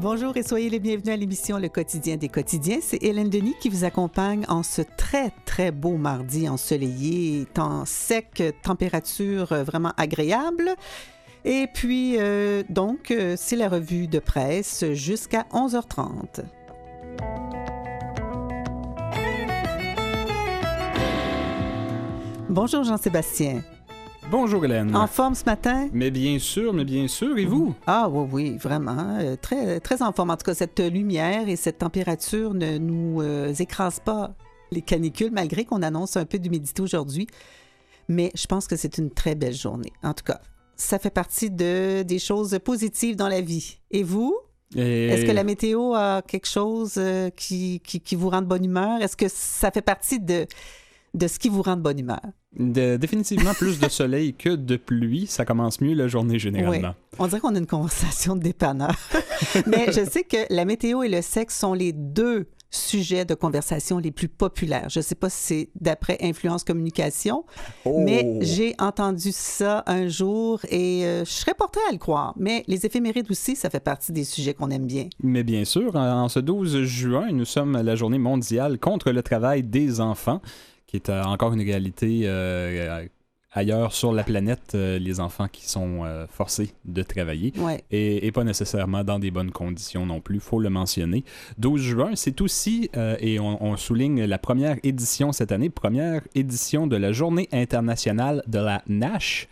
Bonjour et soyez les bienvenus à l'émission Le Quotidien des quotidiens. C'est Hélène Denis qui vous accompagne en ce très, très beau mardi ensoleillé, temps sec, température vraiment agréable. Et puis, c'est la revue de presse jusqu'à 11h30. Bonjour Jean-Sébastien. Bonjour Hélène. En forme ce matin? Mais bien sûr, et vous? Ah oui, vraiment. Très, très en forme. En tout cas, cette lumière et cette température ne nous écrasent pas les canicules, malgré qu'on annonce un peu d'humidité aujourd'hui. Mais je pense que c'est une très belle journée. En tout cas, ça fait partie des choses positives dans la vie. Et vous? Est-ce que la météo a quelque chose qui vous rend de bonne humeur? Est-ce que ça fait partie de ce qui vous rend de bonne humeur? Définitivement plus de soleil que de pluie. Ça commence mieux la journée généralement. Oui. On dirait qu'on a une conversation de dépanneur. Mais je sais que la météo et le sexe sont les deux sujets de conversation les plus populaires. Je ne sais pas si c'est d'après Influence Communication, mais j'ai entendu ça un jour et je serais portée à le croire. Mais les éphémérides aussi, ça fait partie des sujets qu'on aime bien. Mais bien sûr, en ce 12 juin, nous sommes à la journée mondiale contre le travail des enfants, qui est encore une réalité ailleurs sur la planète, les enfants qui sont forcés de travailler et pas nécessairement dans des bonnes conditions non plus, il faut le mentionner. 12 juin, c'est aussi, et on souligne la première édition cette année, première édition de la Journée internationale de la NASH.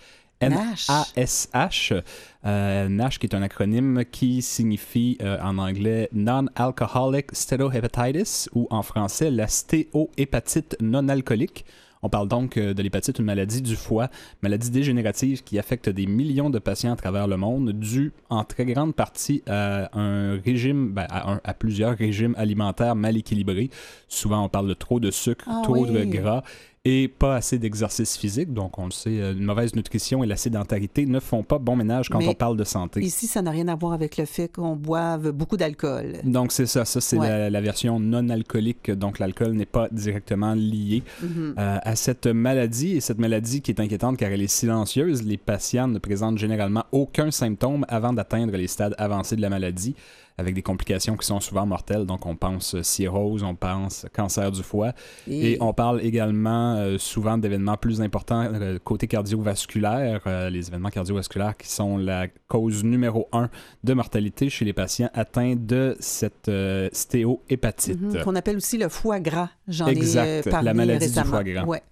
NASH. NASH qui est un acronyme qui signifie en anglais Non-Alcoholic Steatohepatitis ou en français la stéatohépatite non-alcoolique. On parle donc de l'hépatite, une maladie du foie, maladie dégénérative qui affecte des millions de patients à travers le monde, due en très grande partie à un régime, à plusieurs régimes alimentaires mal équilibrés. Souvent, on parle de trop de sucre, trop de gras et pas assez d'exercice physique. Donc, on le sait, une mauvaise nutrition et la sédentarité ne font pas bon ménage quand on parle de santé. Ici, ça n'a rien à voir avec le fait qu'on boive beaucoup d'alcool. Donc, c'est ça. Ça, c'est la version non-alcoolique. Donc, l'alcool n'est pas directement lié à cette maladie. Et cette maladie qui est inquiétante car elle est silencieuse. Les patients ne présentent généralement aucun symptôme avant d'atteindre les stades avancés de la maladie, avec des complications qui sont souvent mortelles. Donc, on pense cirrhose, on pense cancer du foie. Et on parle également souvent d'événements plus importants côté cardiovasculaire, les événements cardiovasculaires qui sont la cause numéro 1 de mortalité chez les patients atteints de cette stéatohépatite. Qu'on appelle aussi le foie gras. J'en ai parlé la maladie récemment. Du foie gras. Ouais.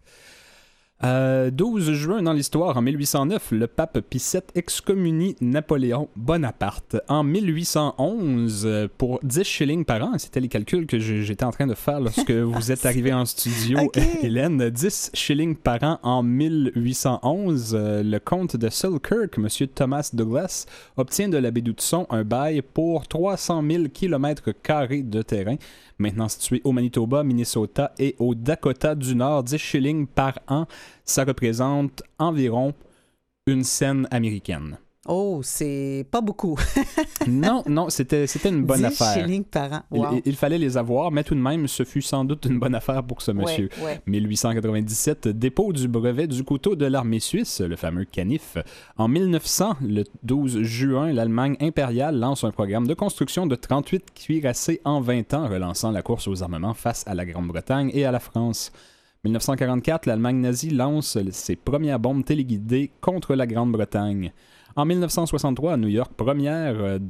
12 juin dans l'histoire, en 1809, le pape Pie VII excommunie Napoléon Bonaparte. En 1811, pour 10 shillings par an, c'était les calculs que j'étais en train de faire lorsque vous êtes arrivé en studio, Hélène, 10 shillings par an en 1811, le comte de Selkirk, M. Thomas Douglas, obtient de l'abbé d'Oudson un bail pour 300 000 km² de terrain, maintenant situé au Manitoba, Minnesota et au Dakota du Nord. 10 shillings par an, ça représente environ une scène américaine. Oh, c'est pas beaucoup. non, c'était une bonne affaire. 10 shillings par an. Wow. Il fallait les avoir, mais tout de même, ce fut sans doute une bonne affaire pour ce monsieur. 1897, dépôt du brevet du couteau de l'armée suisse, le fameux canif. En 1900, le 12 juin, l'Allemagne impériale lance un programme de construction de 38 cuirassés en 20 ans, relançant la course aux armements face à la Grande-Bretagne et à la France. 1944, l'Allemagne nazie lance ses premières bombes téléguidées contre la Grande-Bretagne. En 1963, à New York, première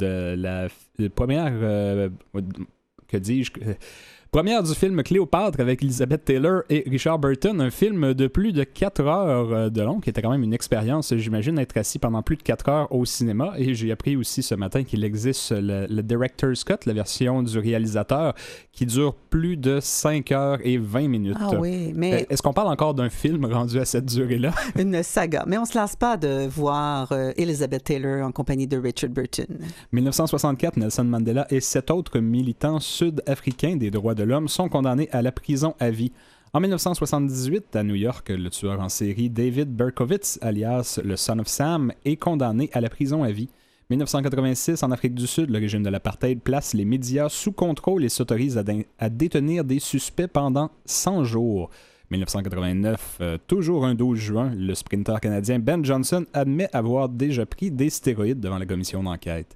du film Cléopâtre avec Elizabeth Taylor et Richard Burton, un film de plus de 4 heures de long, qui était quand même une expérience, j'imagine, être assis pendant plus de 4 heures au cinéma. Et j'ai appris aussi ce matin qu'il existe le Director's Cut, la version du réalisateur, qui dure plus de 5 heures et 20 minutes. Ah oui, mais... Est-ce qu'on parle encore d'un film rendu à cette durée-là? Une saga. Mais on se lasse pas de voir Elizabeth Taylor en compagnie de Richard Burton. 1964, Nelson Mandela et 7 autres militants sud-africains des droits de l'homme sont condamnés à la prison à vie. En 1978, à New York, le tueur en série David Berkowitz, alias le Son of Sam, est condamné à la prison à vie. 1986, en Afrique du Sud, le régime de l'apartheid place les médias sous contrôle et s'autorise à détenir des suspects pendant 100 jours. 1989, toujours un 12 juin, le sprinteur canadien Ben Johnson admet avoir déjà pris des stéroïdes devant la commission d'enquête.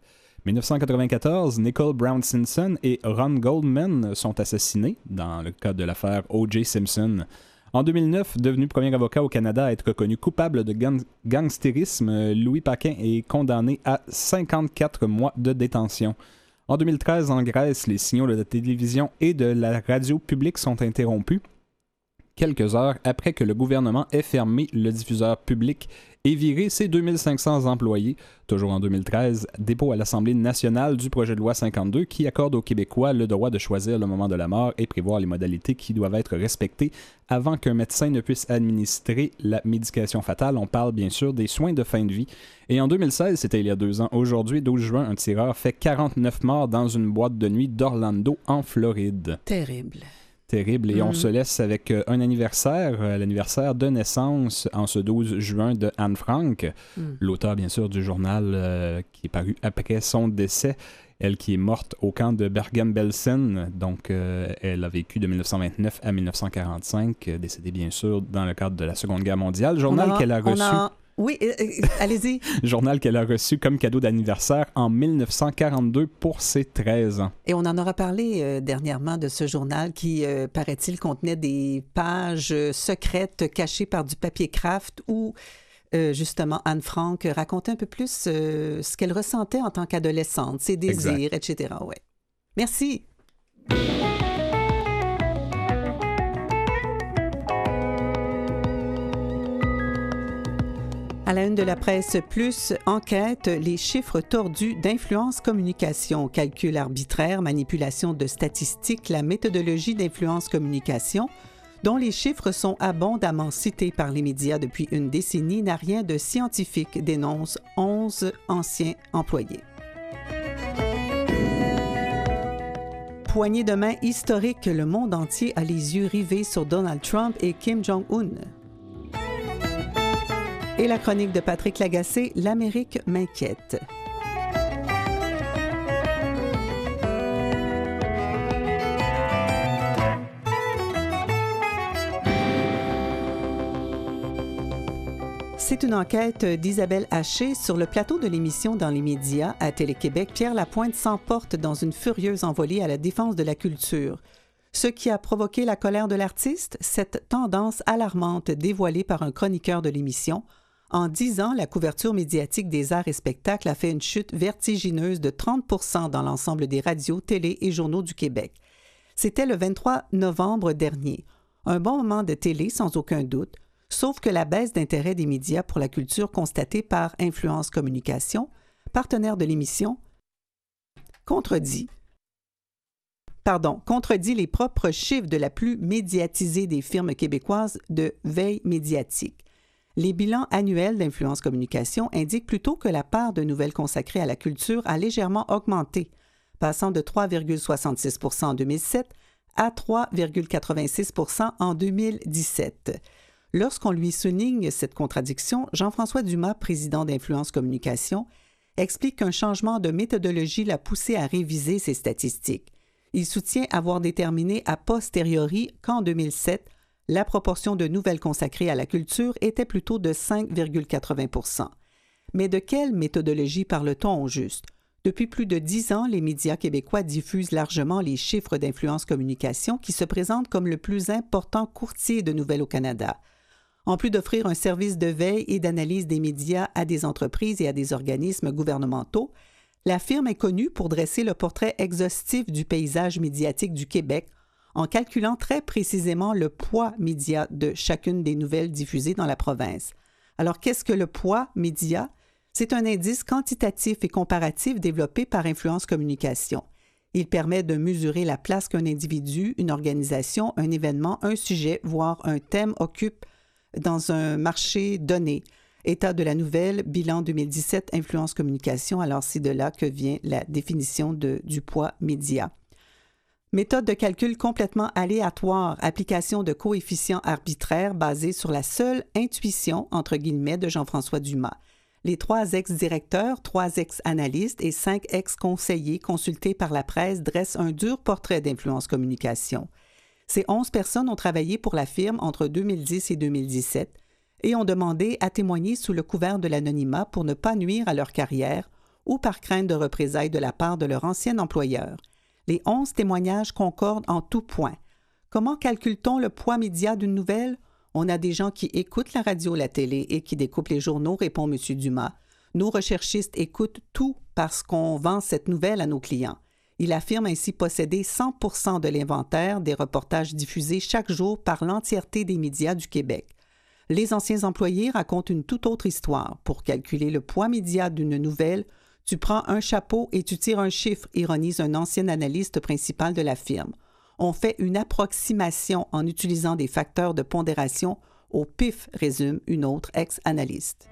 1994, Nicole Brown Simpson et Ron Goldman sont assassinés dans le cadre de l'affaire O.J. Simpson. En 2009, devenu premier avocat au Canada à être reconnu coupable de gangstérisme, Louis Paquin est condamné à 54 mois de détention. En 2013, en Grèce, les signaux de la télévision et de la radio publique sont interrompus quelques heures après que le gouvernement ait fermé le diffuseur public et viré ses 2500 employés. Toujours en 2013, dépôt à l'Assemblée nationale du projet de loi 52 qui accorde aux Québécois le droit de choisir le moment de la mort et prévoir les modalités qui doivent être respectées avant qu'un médecin ne puisse administrer la médication fatale. On parle bien sûr des soins de fin de vie. Et en 2016, c'était il y a 2 ans, aujourd'hui, 12 juin, un tireur fait 49 morts dans une boîte de nuit d'Orlando, en Floride. Terrible. Terrible. Et on se laisse avec un anniversaire, l'anniversaire de naissance en ce 12 juin de Anne Frank, l'auteur bien sûr du journal qui est paru après son décès, elle qui est morte au camp de Bergen-Belsen, donc elle a vécu de 1929 à 1945, décédée bien sûr dans le cadre de la Seconde Guerre mondiale, journal qu'elle a reçu. Oui, allez-y. Journal qu'elle a reçu comme cadeau d'anniversaire en 1942 pour ses 13 ans. Et on en aura parlé dernièrement de ce journal qui, paraît-il, contenait des pages secrètes cachées par du papier craft où, justement, Anne Frank racontait un peu plus ce qu'elle ressentait en tant qu'adolescente, ses désirs, etc. Ouais. Merci. À la une de la presse plus, enquête, les chiffres tordus d'influence communication, calcul arbitraire, manipulation de statistiques, la méthodologie d'influence communication, dont les chiffres sont abondamment cités par les médias depuis une décennie, n'a rien de scientifique, dénoncent 11 anciens employés. Poignée de main historique, le monde entier a les yeux rivés sur Donald Trump et Kim Jong-un. Et la chronique de Patrick Lagacé, l'Amérique m'inquiète. C'est une enquête d'Isabelle Haché sur le plateau de l'émission Dans les médias à Télé-Québec. Pierre Lapointe s'emporte dans une furieuse envolée à la défense de la culture. Ce qui a provoqué la colère de l'artiste, cette tendance alarmante dévoilée par un chroniqueur de l'émission. En 10 ans, la couverture médiatique des arts et spectacles a fait une chute vertigineuse de 30 % dans l'ensemble des radios, télé et journaux du Québec. C'était le 23 novembre dernier. Un bon moment de télé, sans aucun doute, sauf que la baisse d'intérêt des médias pour la culture constatée par Influence Communication, partenaire de l'émission, contredit les propres chiffres de la plus médiatisée des firmes québécoises de veille médiatique. Les bilans annuels d'Influence Communication indiquent plutôt que la part de nouvelles consacrées à la culture a légèrement augmenté, passant de 3,66 % en 2007 à 3,86 % en 2017. Lorsqu'on lui souligne cette contradiction, Jean-François Dumas, président d'Influence Communication, explique qu'un changement de méthodologie l'a poussé à réviser ses statistiques. Il soutient avoir déterminé a posteriori qu'en 2007, la proportion de nouvelles consacrées à la culture était plutôt de 5,80 %. Mais de quelle méthodologie parle-t-on au juste? Depuis plus de 10 ans, les médias québécois diffusent largement les chiffres d'Influence Communication qui se présentent comme le plus important courtier de nouvelles au Canada. En plus d'offrir un service de veille et d'analyse des médias à des entreprises et à des organismes gouvernementaux, la firme est connue pour dresser le portrait exhaustif du paysage médiatique du Québec en calculant très précisément le poids média de chacune des nouvelles diffusées dans la province. Alors, qu'est-ce que le poids média? C'est un indice quantitatif et comparatif développé par Influence Communication. Il permet de mesurer la place qu'un individu, une organisation, un événement, un sujet, voire un thème occupe dans un marché donné. État de la nouvelle, bilan 2017, Influence Communication. Alors, c'est de là que vient la définition du poids média. Méthode de calcul complètement aléatoire, application de coefficients arbitraires basés sur la seule intuition, entre guillemets, de Jean-François Dumas. Les 3 ex-directeurs, 3 ex-analystes et 5 ex-conseillers consultés par la presse dressent un dur portrait d'Influence Communication. Ces 11 personnes ont travaillé pour la firme entre 2010 et 2017 et ont demandé à témoigner sous le couvert de l'anonymat pour ne pas nuire à leur carrière ou par crainte de représailles de la part de leur ancien employeur. Les 11 témoignages concordent en tout point. Comment calcule-t-on le poids média d'une nouvelle? On a des gens qui écoutent la radio, la télé et qui découpent les journaux, répond M. Dumas. Nos recherchistes écoutent tout parce qu'on vend cette nouvelle à nos clients. Il affirme ainsi posséder 100% de l'inventaire des reportages diffusés chaque jour par l'entièreté des médias du Québec. Les anciens employés racontent une toute autre histoire. Pour calculer le poids média d'une nouvelle, tu prends un chapeau et tu tires un chiffre, ironise un ancien analyste principal de la firme. On fait une approximation en utilisant des facteurs de pondération au pif, résume une autre ex-analyste.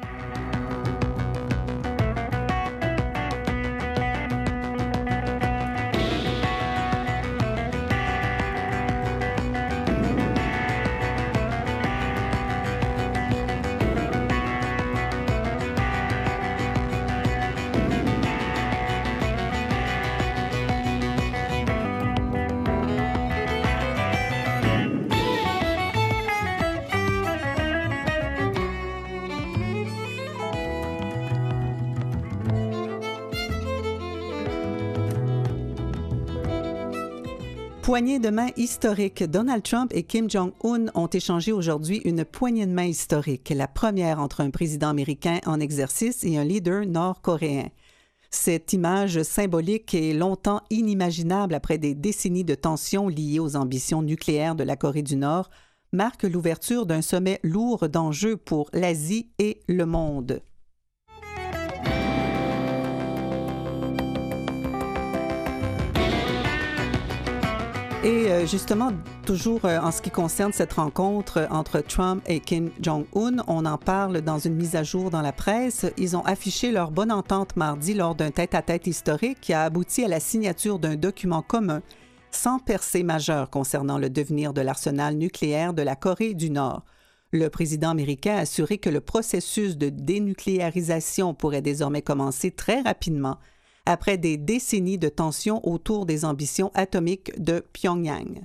Poignée de main historique. Donald Trump et Kim Jong-un ont échangé aujourd'hui une poignée de main historique, la première entre un président américain en exercice et un leader nord-coréen. Cette image symbolique est longtemps inimaginable après des décennies de tensions liées aux ambitions nucléaires de la Corée du Nord, marque l'ouverture d'un sommet lourd d'enjeux pour l'Asie et le monde. Et justement, toujours en ce qui concerne cette rencontre entre Trump et Kim Jong-un, on en parle dans une mise à jour dans la presse. Ils ont affiché leur bonne entente mardi lors d'un tête-à-tête historique qui a abouti à la signature d'un document commun sans percée majeure concernant le devenir de l'arsenal nucléaire de la Corée du Nord. Le président américain a assuré que le processus de dénucléarisation pourrait désormais commencer très rapidement, après des décennies de tensions autour des ambitions atomiques de Pyongyang.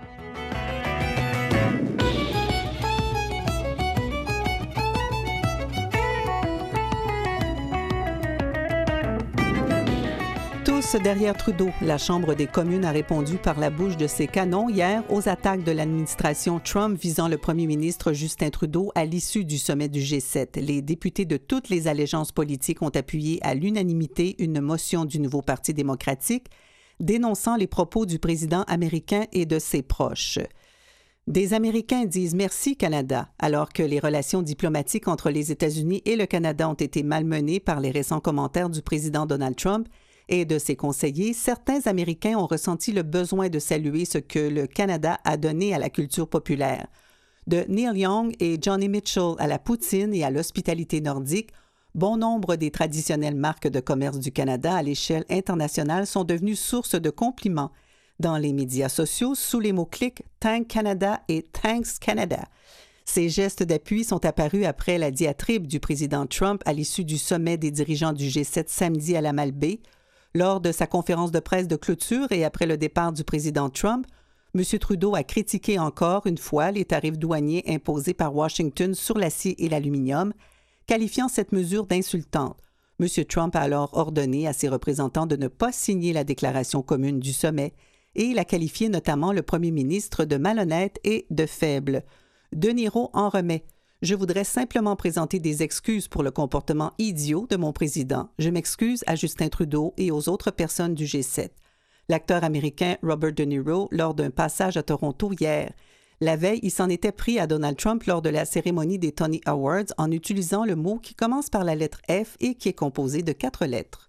Tous derrière Trudeau, la Chambre des communes a répondu par la bouche de ses canons hier aux attaques de l'administration Trump visant le premier ministre Justin Trudeau à l'issue du sommet du G7. Les députés de toutes les allégeances politiques ont appuyé à l'unanimité une motion du nouveau Parti démocratique dénonçant les propos du président américain et de ses proches. Des Américains disent « Merci Canada », alors que les relations diplomatiques entre les États-Unis et le Canada ont été malmenées par les récents commentaires du président Donald Trump et de ses conseillers. Certains Américains ont ressenti le besoin de saluer ce que le Canada a donné à la culture populaire. De Neil Young et Johnny Mitchell à la poutine et à l'hospitalité nordique, bon nombre des traditionnelles marques de commerce du Canada à l'échelle internationale sont devenues source de compliments dans les médias sociaux sous les mots-clics « Thank Canada » et « Thanks Canada ». Ces gestes d'appui sont apparus après la diatribe du président Trump à l'issue du sommet des dirigeants du G7 samedi à la Malbaie. Lors de sa conférence de presse de clôture et après le départ du président Trump, M. Trudeau a critiqué encore une fois les tarifs douaniers imposés par Washington sur l'acier et l'aluminium, qualifiant cette mesure d'insultante. M. Trump a alors ordonné à ses représentants de ne pas signer la déclaration commune du sommet et il a qualifié notamment le premier ministre de malhonnête et de faible. De Niro en remet. Je voudrais simplement présenter des excuses pour le comportement idiot de mon président. Je m'excuse à Justin Trudeau et aux autres personnes du G7. L'acteur américain Robert De Niro, lors d'un passage à Toronto hier. La veille, il s'en était pris à Donald Trump lors de la cérémonie des Tony Awards en utilisant le mot qui commence par la lettre F et qui est composé de 4 lettres.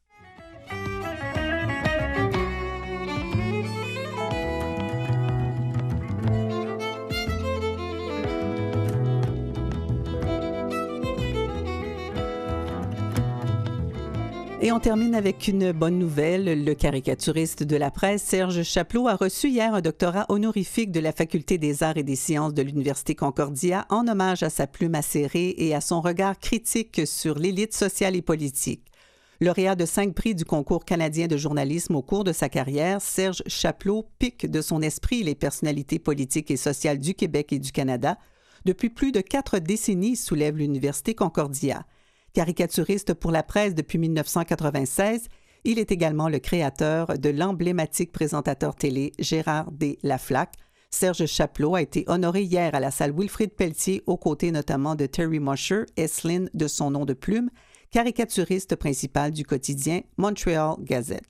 Et on termine avec une bonne nouvelle. Le caricaturiste de la presse, Serge Chapleau, a reçu hier un doctorat honorifique de la Faculté des arts et des sciences de l'Université Concordia en hommage à sa plume acérée et à son regard critique sur l'élite sociale et politique. Lauréat de 5 prix du concours canadien de journalisme au cours de sa carrière, Serge Chapleau pique de son esprit les personnalités politiques et sociales du Québec et du Canada. Depuis plus de 4 décennies, soulève l'Université Concordia. Caricaturiste pour la presse depuis 1996, il est également le créateur de l'emblématique présentateur télé Gérard D. Laflaque. Serge Chapelot a été honoré hier à la salle Wilfrid Pelletier, aux côtés notamment de Terry Mosher, Esslin de son nom de plume, caricaturiste principal du quotidien Montreal Gazette.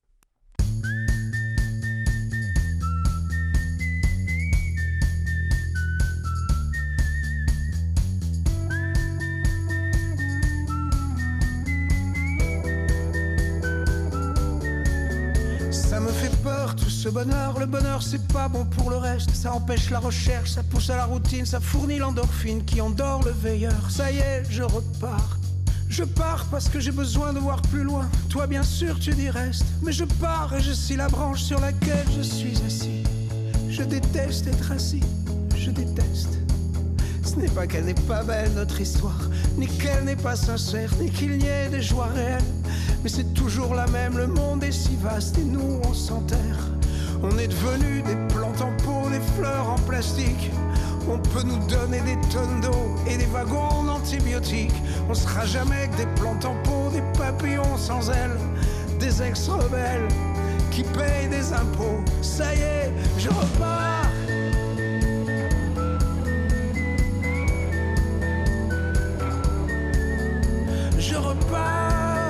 Ça me fait peur tout ce bonheur, le bonheur c'est pas bon pour le reste, ça empêche la recherche, ça pousse à la routine, ça fournit l'endorphine qui endort le veilleur. Ça y est, je repars. Je pars parce que j'ai besoin de voir plus loin. Toi bien sûr tu dis reste, mais je pars et je scie la branche sur laquelle je suis assis. Je déteste être assis, je déteste. Ce n'est pas qu'elle n'est pas belle notre histoire, ni qu'elle n'est pas sincère, ni qu'il n'y ait des joies réelles. Mais c'est toujours la même, le monde est si vaste et nous on s'enterre. On est devenus des plantes en pot, des fleurs en plastique. On peut nous donner des tonnes d'eau et des wagons d'antibiotiques. On sera jamais que des plantes en pot, des papillons sans ailes, des ex-rebelles qui payent des impôts. Ça y est, je repars. Je repars.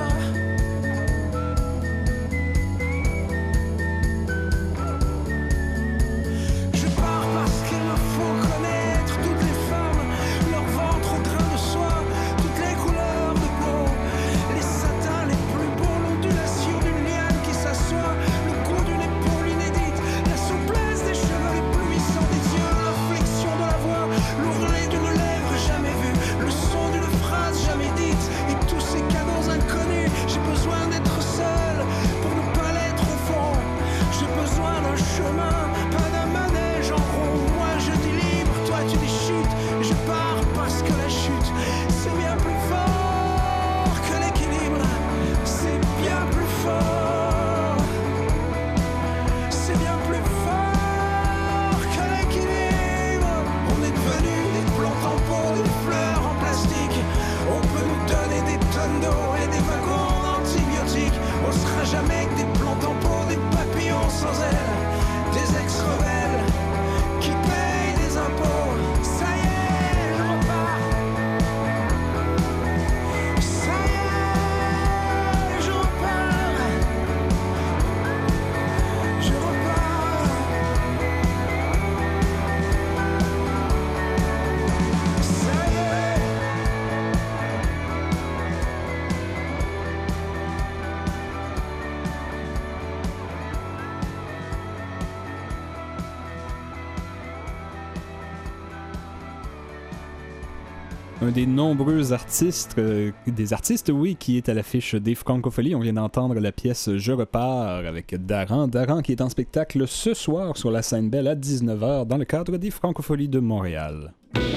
Un des nombreux artistes, oui, qui est à l'affiche des Francopholies. On vient d'entendre la pièce Je repars avec Daran. Daran qui est en spectacle ce soir sur la scène Belle à 19h dans le cadre des Francopholies de Montréal.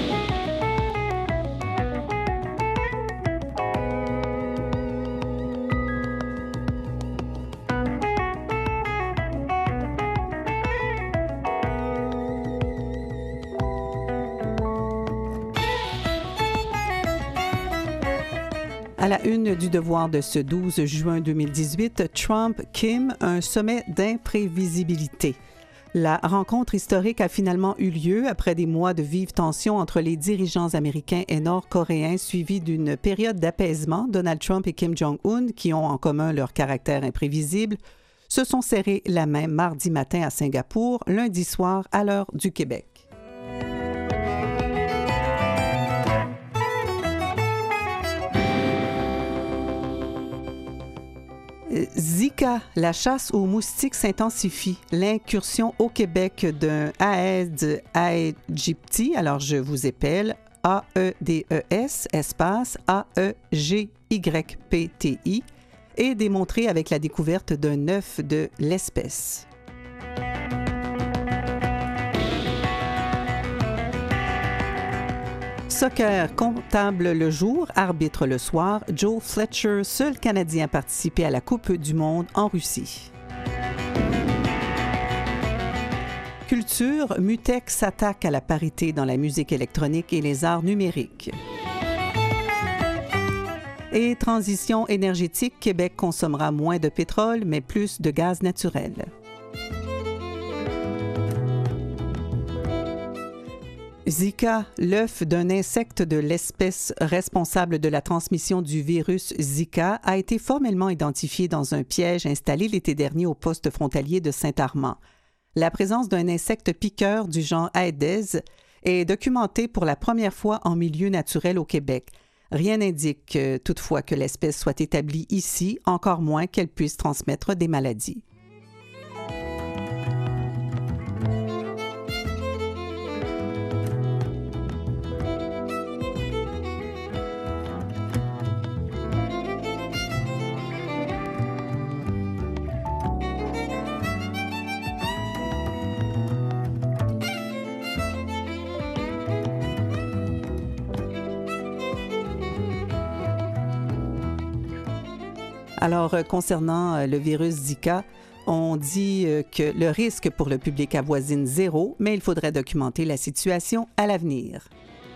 À la une du Devoir de ce 12 juin 2018, Trump-Kim, un sommet d'imprévisibilité. La rencontre historique a finalement eu lieu après des mois de vives tensions entre les dirigeants américains et nord-coréens, suivis d'une période d'apaisement. Donald Trump et Kim Jong-un, qui ont en commun leur caractère imprévisible, se sont serrés la main mardi matin à Singapour, lundi soir à l'heure du Québec. Zika, la chasse aux moustiques s'intensifie. L'incursion au Québec d'un Aedes aegypti, alors je vous épelle A-E-D-E-S, espace A-E-G-Y-P-T-I, est démontrée avec la découverte d'un œuf de l'espèce. Soccer, comptable le jour, arbitre le soir. Joe Fletcher, seul Canadien à participer à la Coupe du monde en Russie. Culture, Mutech s'attaque à la parité dans la musique électronique et les arts numériques. Et transition énergétique, Québec consommera moins de pétrole, mais plus de gaz naturel. Zika, l'œuf d'un insecte de l'espèce responsable de la transmission du virus Zika, a été formellement identifié dans un piège installé l'été dernier au poste frontalier de Saint-Armand. La présence d'un insecte piqueur du genre Aedes est documentée pour la première fois en milieu naturel au Québec. Rien n'indique toutefois que l'espèce soit établie ici, encore moins qu'elle puisse transmettre des maladies. Alors, concernant le virus Zika, on dit que le risque pour le public avoisine 0, mais il faudrait documenter la situation à l'avenir.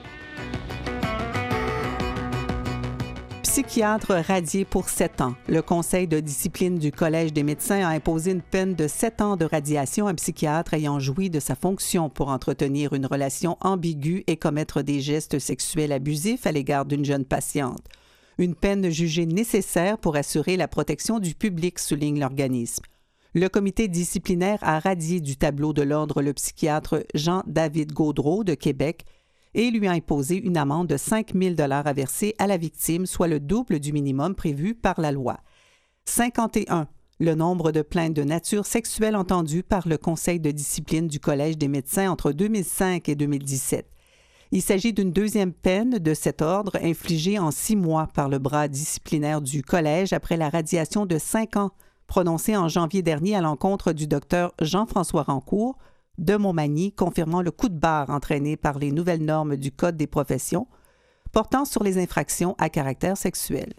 Psychiatre radié pour 7 ans. Le Conseil de discipline du Collège des médecins a imposé une peine de 7 ans de radiation à un psychiatre ayant joui de sa fonction pour entretenir une relation ambiguë et commettre des gestes sexuels abusifs à l'égard d'une jeune patiente. Une peine jugée nécessaire pour assurer la protection du public, souligne l'organisme. Le comité disciplinaire a radié du tableau de l'ordre le psychiatre Jean-David Gaudreault de Québec et lui a imposé une amende de 5 000 $ à verser à la victime, soit le double du minimum prévu par la loi. 51. Le nombre de plaintes de nature sexuelle entendues par le Conseil de discipline du Collège des médecins entre 2005 et 2017. Il s'agit d'une deuxième peine de cet ordre infligée en 6 mois par le bras disciplinaire du Collège après la radiation de 5 ans prononcée en janvier dernier à l'encontre du docteur Jean-François Rancourt de Montmagny, confirmant le coup de barre entraîné par les nouvelles normes du Code des professions portant sur les infractions à caractère sexuel.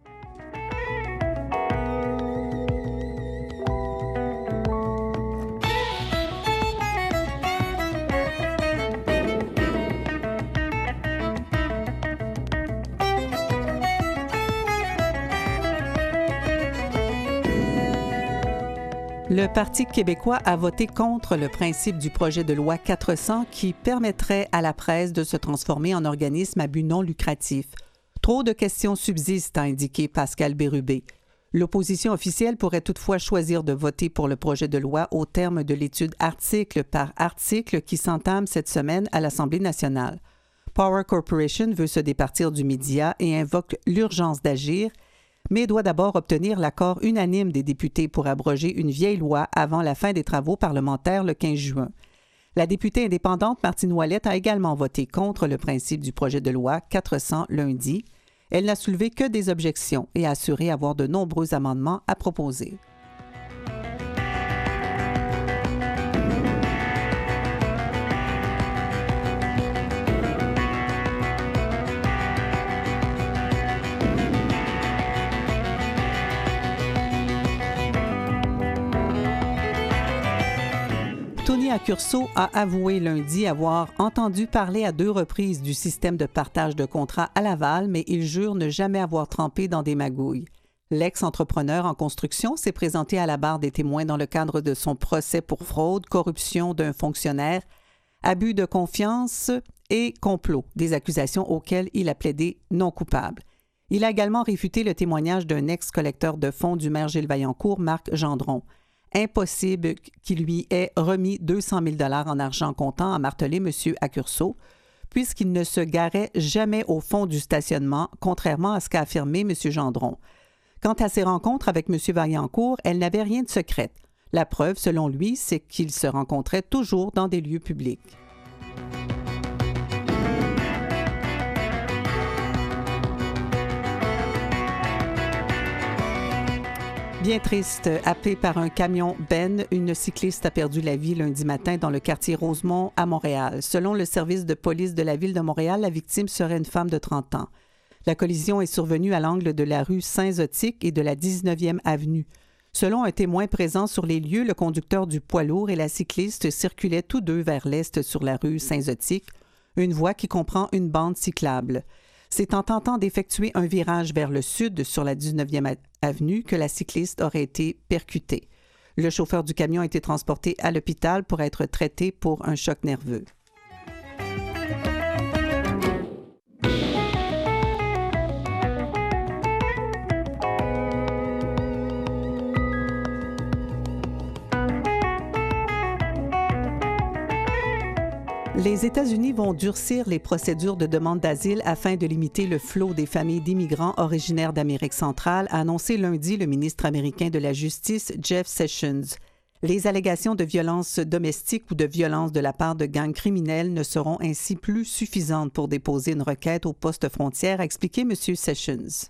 Le Parti québécois a voté contre le principe du projet de loi 400 qui permettrait à la presse de se transformer en organisme à but non lucratif. Trop de questions subsistent, a indiqué Pascal Bérubé. L'opposition officielle pourrait toutefois choisir de voter pour le projet de loi au terme de l'étude article par article qui s'entame cette semaine à l'Assemblée nationale. Power Corporation veut se départir du média et invoque l'urgence d'agir, mais doit d'abord obtenir l'accord unanime des députés pour abroger une vieille loi avant la fin des travaux parlementaires le 15 juin. La députée indépendante Martine Ouellette a également voté contre le principe du projet de loi 400 lundi. Elle n'a soulevé que des objections et a assuré avoir de nombreux amendements à proposer. Tony Accurso a avoué lundi avoir entendu parler à 2 reprises du système de partage de contrats à Laval, mais il jure ne jamais avoir trempé dans des magouilles. L'ex-entrepreneur en construction s'est présenté à la barre des témoins dans le cadre de son procès pour fraude, corruption d'un fonctionnaire, abus de confiance et complot, des accusations auxquelles il a plaidé non coupable. Il a également réfuté le témoignage d'un ex-collecteur de fonds du maire Gilles Vaillancourt, Marc Gendron. Impossible qu'il lui ait remis 200 000 $ en argent comptant, a martelé M. Accurso, puisqu'il ne se garait jamais au fond du stationnement, contrairement à ce qu'a affirmé M. Gendron. Quant à ses rencontres avec M. Vaillancourt, elles n'avaient rien de secret. La preuve, selon lui, c'est qu'ils se rencontraient toujours dans des lieux publics. Bien triste, happée par un camion Ben, une cycliste a perdu la vie lundi matin dans le quartier Rosemont à Montréal. Selon le service de police de la ville de Montréal, la victime serait une femme de 30 ans. La collision est survenue à l'angle de la rue Saint-Zotique et de la 19e avenue. Selon un témoin présent sur les lieux, le conducteur du poids lourd et la cycliste circulaient tous deux vers l'est sur la rue Saint-Zotique, une voie qui comprend une bande cyclable. C'est en tentant d'effectuer un virage vers le sud sur la 19e avenue que la cycliste aurait été percutée. Le chauffeur du camion a été transporté à l'hôpital pour être traité pour un choc nerveux. Les États-Unis vont durcir les procédures de demande d'asile afin de limiter le flot des familles d'immigrants originaires d'Amérique centrale, a annoncé lundi le ministre américain de la Justice, Jeff Sessions. Les allégations de violence domestique ou de violence de la part de gangs criminels ne seront ainsi plus suffisantes pour déposer une requête au poste frontière, a expliqué M. Sessions.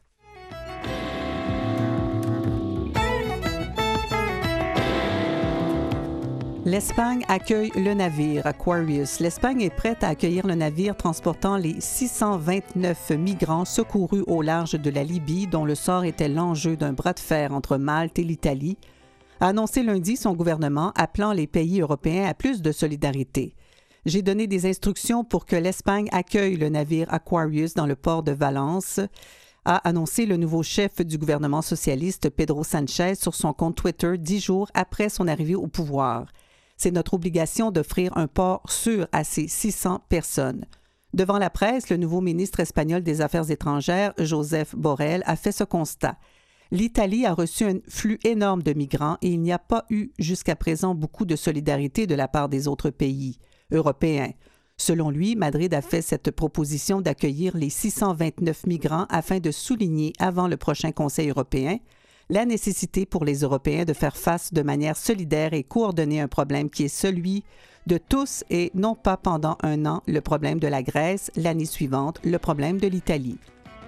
L'Espagne accueille le navire Aquarius. L'Espagne est prête à accueillir le navire transportant les 629 migrants secourus au large de la Libye, dont le sort était l'enjeu d'un bras de fer entre Malte et l'Italie, a annoncé lundi son gouvernement, appelant les pays européens à plus de solidarité. « J'ai donné des instructions pour que l'Espagne accueille le navire Aquarius dans le port de Valence », a annoncé le nouveau chef du gouvernement socialiste Pedro Sánchez sur son compte Twitter 10 jours après son arrivée au pouvoir. C'est notre obligation d'offrir un port sûr à ces 600 personnes. Devant la presse, le nouveau ministre espagnol des Affaires étrangères, Josep Borrell, a fait ce constat. L'Italie a reçu un flux énorme de migrants et il n'y a pas eu jusqu'à présent beaucoup de solidarité de la part des autres pays européens. Selon lui, Madrid a fait cette proposition d'accueillir les 629 migrants afin de souligner, avant le prochain Conseil européen, la nécessité pour les Européens de faire face de manière solidaire et coordonnée à un problème qui est celui de tous et non pas pendant un an le problème de la Grèce, l'année suivante le problème de l'Italie.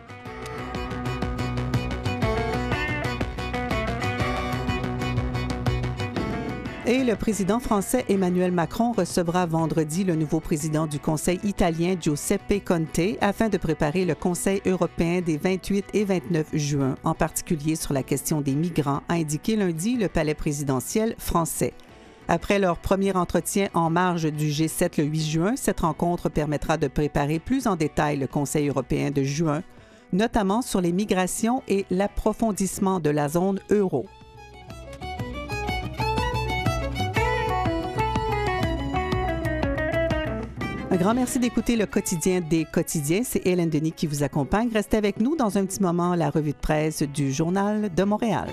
Et le président français Emmanuel Macron recevra vendredi le nouveau président du Conseil italien Giuseppe Conte afin de préparer le Conseil européen des 28 et 29 juin, en particulier sur la question des migrants, a indiqué lundi le palais présidentiel français. Après leur premier entretien en marge du G7 le 8 juin, cette rencontre permettra de préparer plus en détail le Conseil européen de juin, notamment sur les migrations et l'approfondissement de la zone euro. Un grand merci d'écouter le quotidien des quotidiens. C'est Hélène Denis qui vous accompagne. Restez avec nous dans un petit moment, la revue de presse du Journal de Montréal.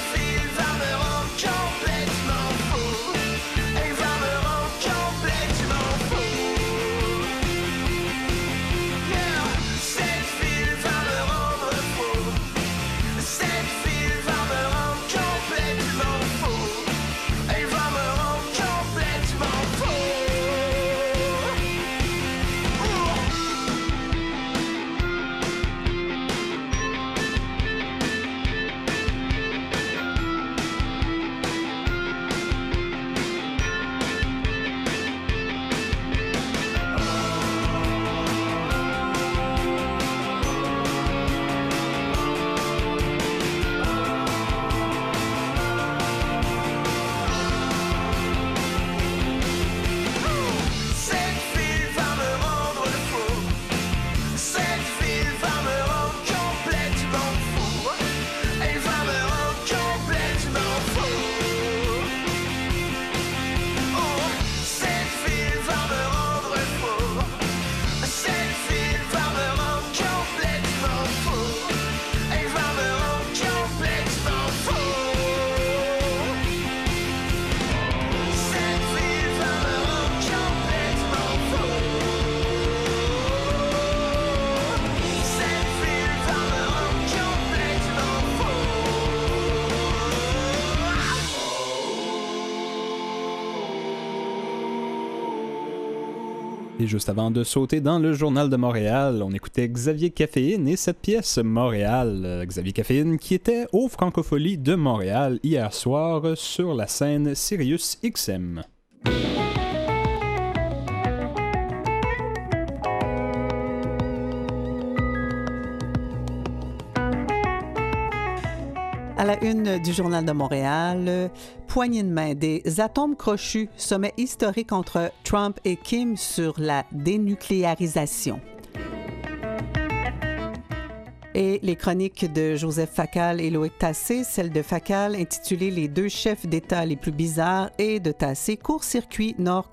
Et juste avant de sauter dans le Journal de Montréal, on écoutait Xavier Caféine et cette pièce Montréal. Xavier Caféine qui était au Francofolie de Montréal hier soir sur la scène Sirius XM. À la une du Journal de Montréal, poignée de main, des atomes crochus, sommet historique entre Trump et Kim sur la dénucléarisation. Et les chroniques de Joseph Facal et Loïc Tassé, celle de Facal intitulée « Les deux chefs d'État les plus bizarres » et de Tassé « Court-circuit nord-coréen ».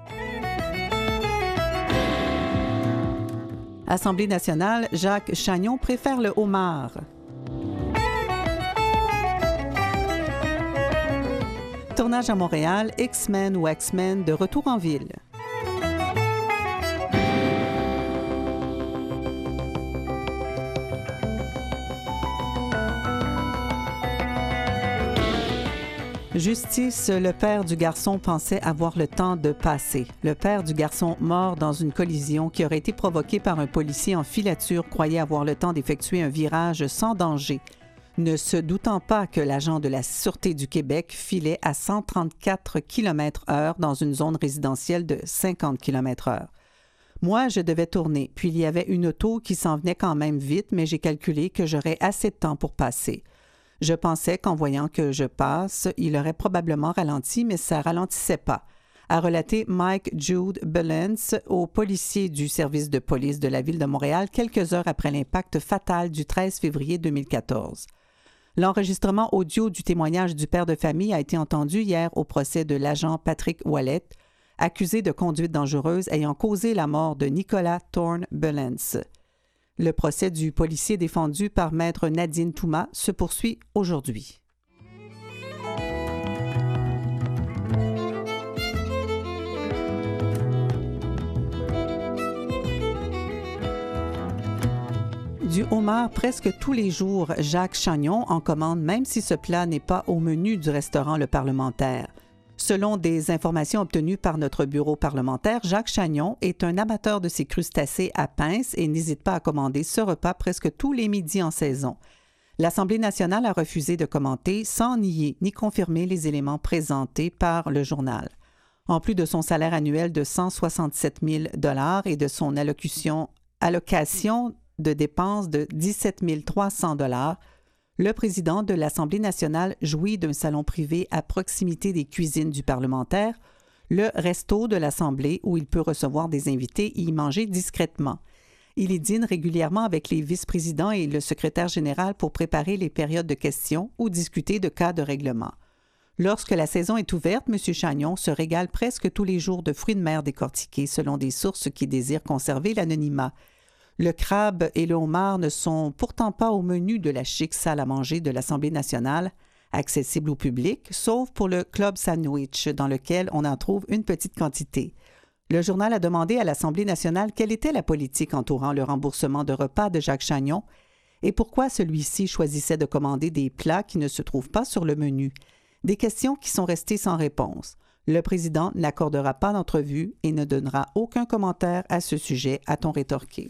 Assemblée nationale, Jacques Chagnon préfère le homard. Tournage à Montréal, X-Men ou X-Men de retour en ville. Justice, le père du garçon pensait avoir le temps de passer. Le père du garçon mort dans une collision qui aurait été provoquée par un policier en filature croyait avoir le temps d'effectuer un virage sans danger, ne se doutant pas que l'agent de la Sûreté du Québec filait à 134 km/h dans une zone résidentielle de 50 km/h. Moi, je devais tourner, puis il y avait une auto qui s'en venait quand même vite, mais j'ai calculé que j'aurais assez de temps pour passer. Je pensais qu'en voyant que je passe, il aurait probablement ralenti, mais ça ralentissait pas, a relaté Mike Jude Bellens au policier du service de police de la Ville de Montréal quelques heures après l'impact fatal du 13 février 2014. L'enregistrement audio du témoignage du père de famille a été entendu hier au procès de l'agent Patrick Ouellet, accusé de conduite dangereuse ayant causé la mort de Nicolas Thorne Bellens. Le procès du policier défendu par maître Nadine Touma se poursuit aujourd'hui. Du homard presque tous les jours, Jacques Chagnon en commande même si ce plat n'est pas au menu du restaurant Le Parlementaire. Selon des informations obtenues par notre bureau parlementaire, Jacques Chagnon est un amateur de ces crustacés à pince et n'hésite pas à commander ce repas presque tous les midis en saison. L'Assemblée nationale a refusé de commenter sans nier ni confirmer les éléments présentés par le journal. En plus de son salaire annuel de 167 000 $ et de son allocation de dépenses de 17 300 $, le président de l'Assemblée nationale jouit d'un salon privé à proximité des cuisines du parlementaire, le resto de l'Assemblée où il peut recevoir des invités et y manger discrètement. Il y dîne régulièrement avec les vice-présidents et le secrétaire général pour préparer les périodes de questions ou discuter de cas de règlement. Lorsque la saison est ouverte, M. Chagnon se régale presque tous les jours de fruits de mer décortiqués selon des sources qui désirent conserver l'anonymat. Le crabe et le homard ne sont pourtant pas au menu de la chic salle à manger de l'Assemblée nationale, accessible au public, sauf pour le Club Sandwich, dans lequel on en trouve une petite quantité. Le journal a demandé à l'Assemblée nationale quelle était la politique entourant le remboursement de repas de Jacques Chagnon et pourquoi celui-ci choisissait de commander des plats qui ne se trouvent pas sur le menu. Des questions qui sont restées sans réponse. Le président n'accordera pas d'entrevue et ne donnera aucun commentaire à ce sujet, a-t-on rétorqué.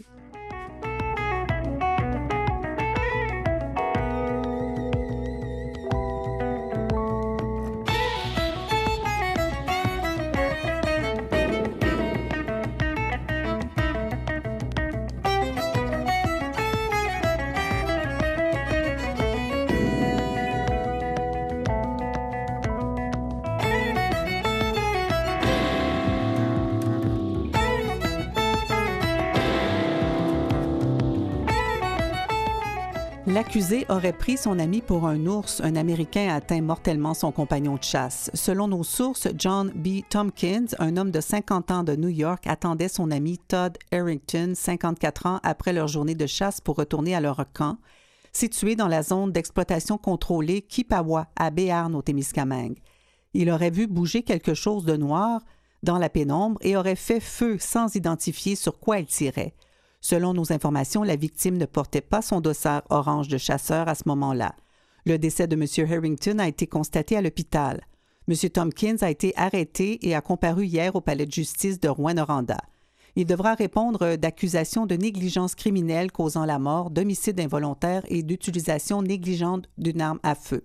L'accusé aurait pris son ami pour un ours. Un Américain a atteint mortellement son compagnon de chasse. Selon nos sources, John B. Tompkins, un homme de 50 ans de New York, attendait son ami Todd Harrington, 54 ans, après leur journée de chasse pour retourner à leur camp, situé dans la zone d'exploitation contrôlée Kipawa, à Béarn, au Témiscamingue. Il aurait vu bouger quelque chose de noir dans la pénombre et aurait fait feu sans identifier sur quoi il tirait. Selon nos informations, la victime ne portait pas son dossard orange de chasseur à ce moment-là. Le décès de M. Harrington a été constaté à l'hôpital. M. Tompkins a été arrêté et a comparu hier au palais de justice de Rouyn-Noranda. Il devra répondre d'accusations de négligence criminelle causant la mort, d'homicide involontaire et d'utilisation négligente d'une arme à feu.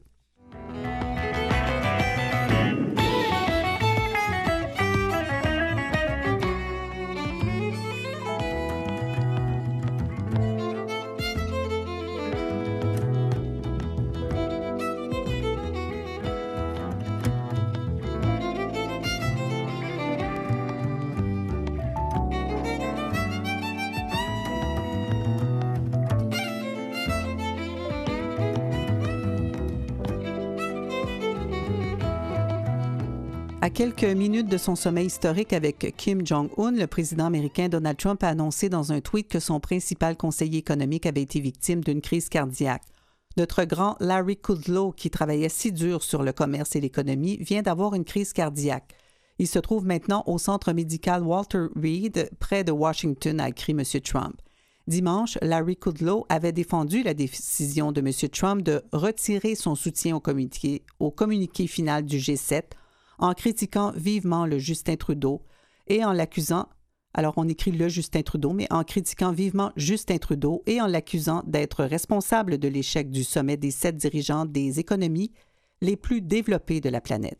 À quelques minutes de son sommet historique avec Kim Jong-un, le président américain Donald Trump a annoncé dans un tweet que son principal conseiller économique avait été victime d'une crise cardiaque. Notre grand Larry Kudlow, qui travaillait si dur sur le commerce et l'économie, vient d'avoir une crise cardiaque. Il se trouve maintenant au centre médical Walter Reed, près de Washington, a écrit M. Trump. Dimanche, Larry Kudlow avait défendu la décision de M. Trump de retirer son soutien au communiqué final du G7 en critiquant vivement le Justin Trudeau et en l'accusant, alors on écrit le Justin Trudeau, mais en critiquant vivement Justin Trudeau et en l'accusant d'être responsable de l'échec du sommet des 7 dirigeants des économies les plus développées de la planète.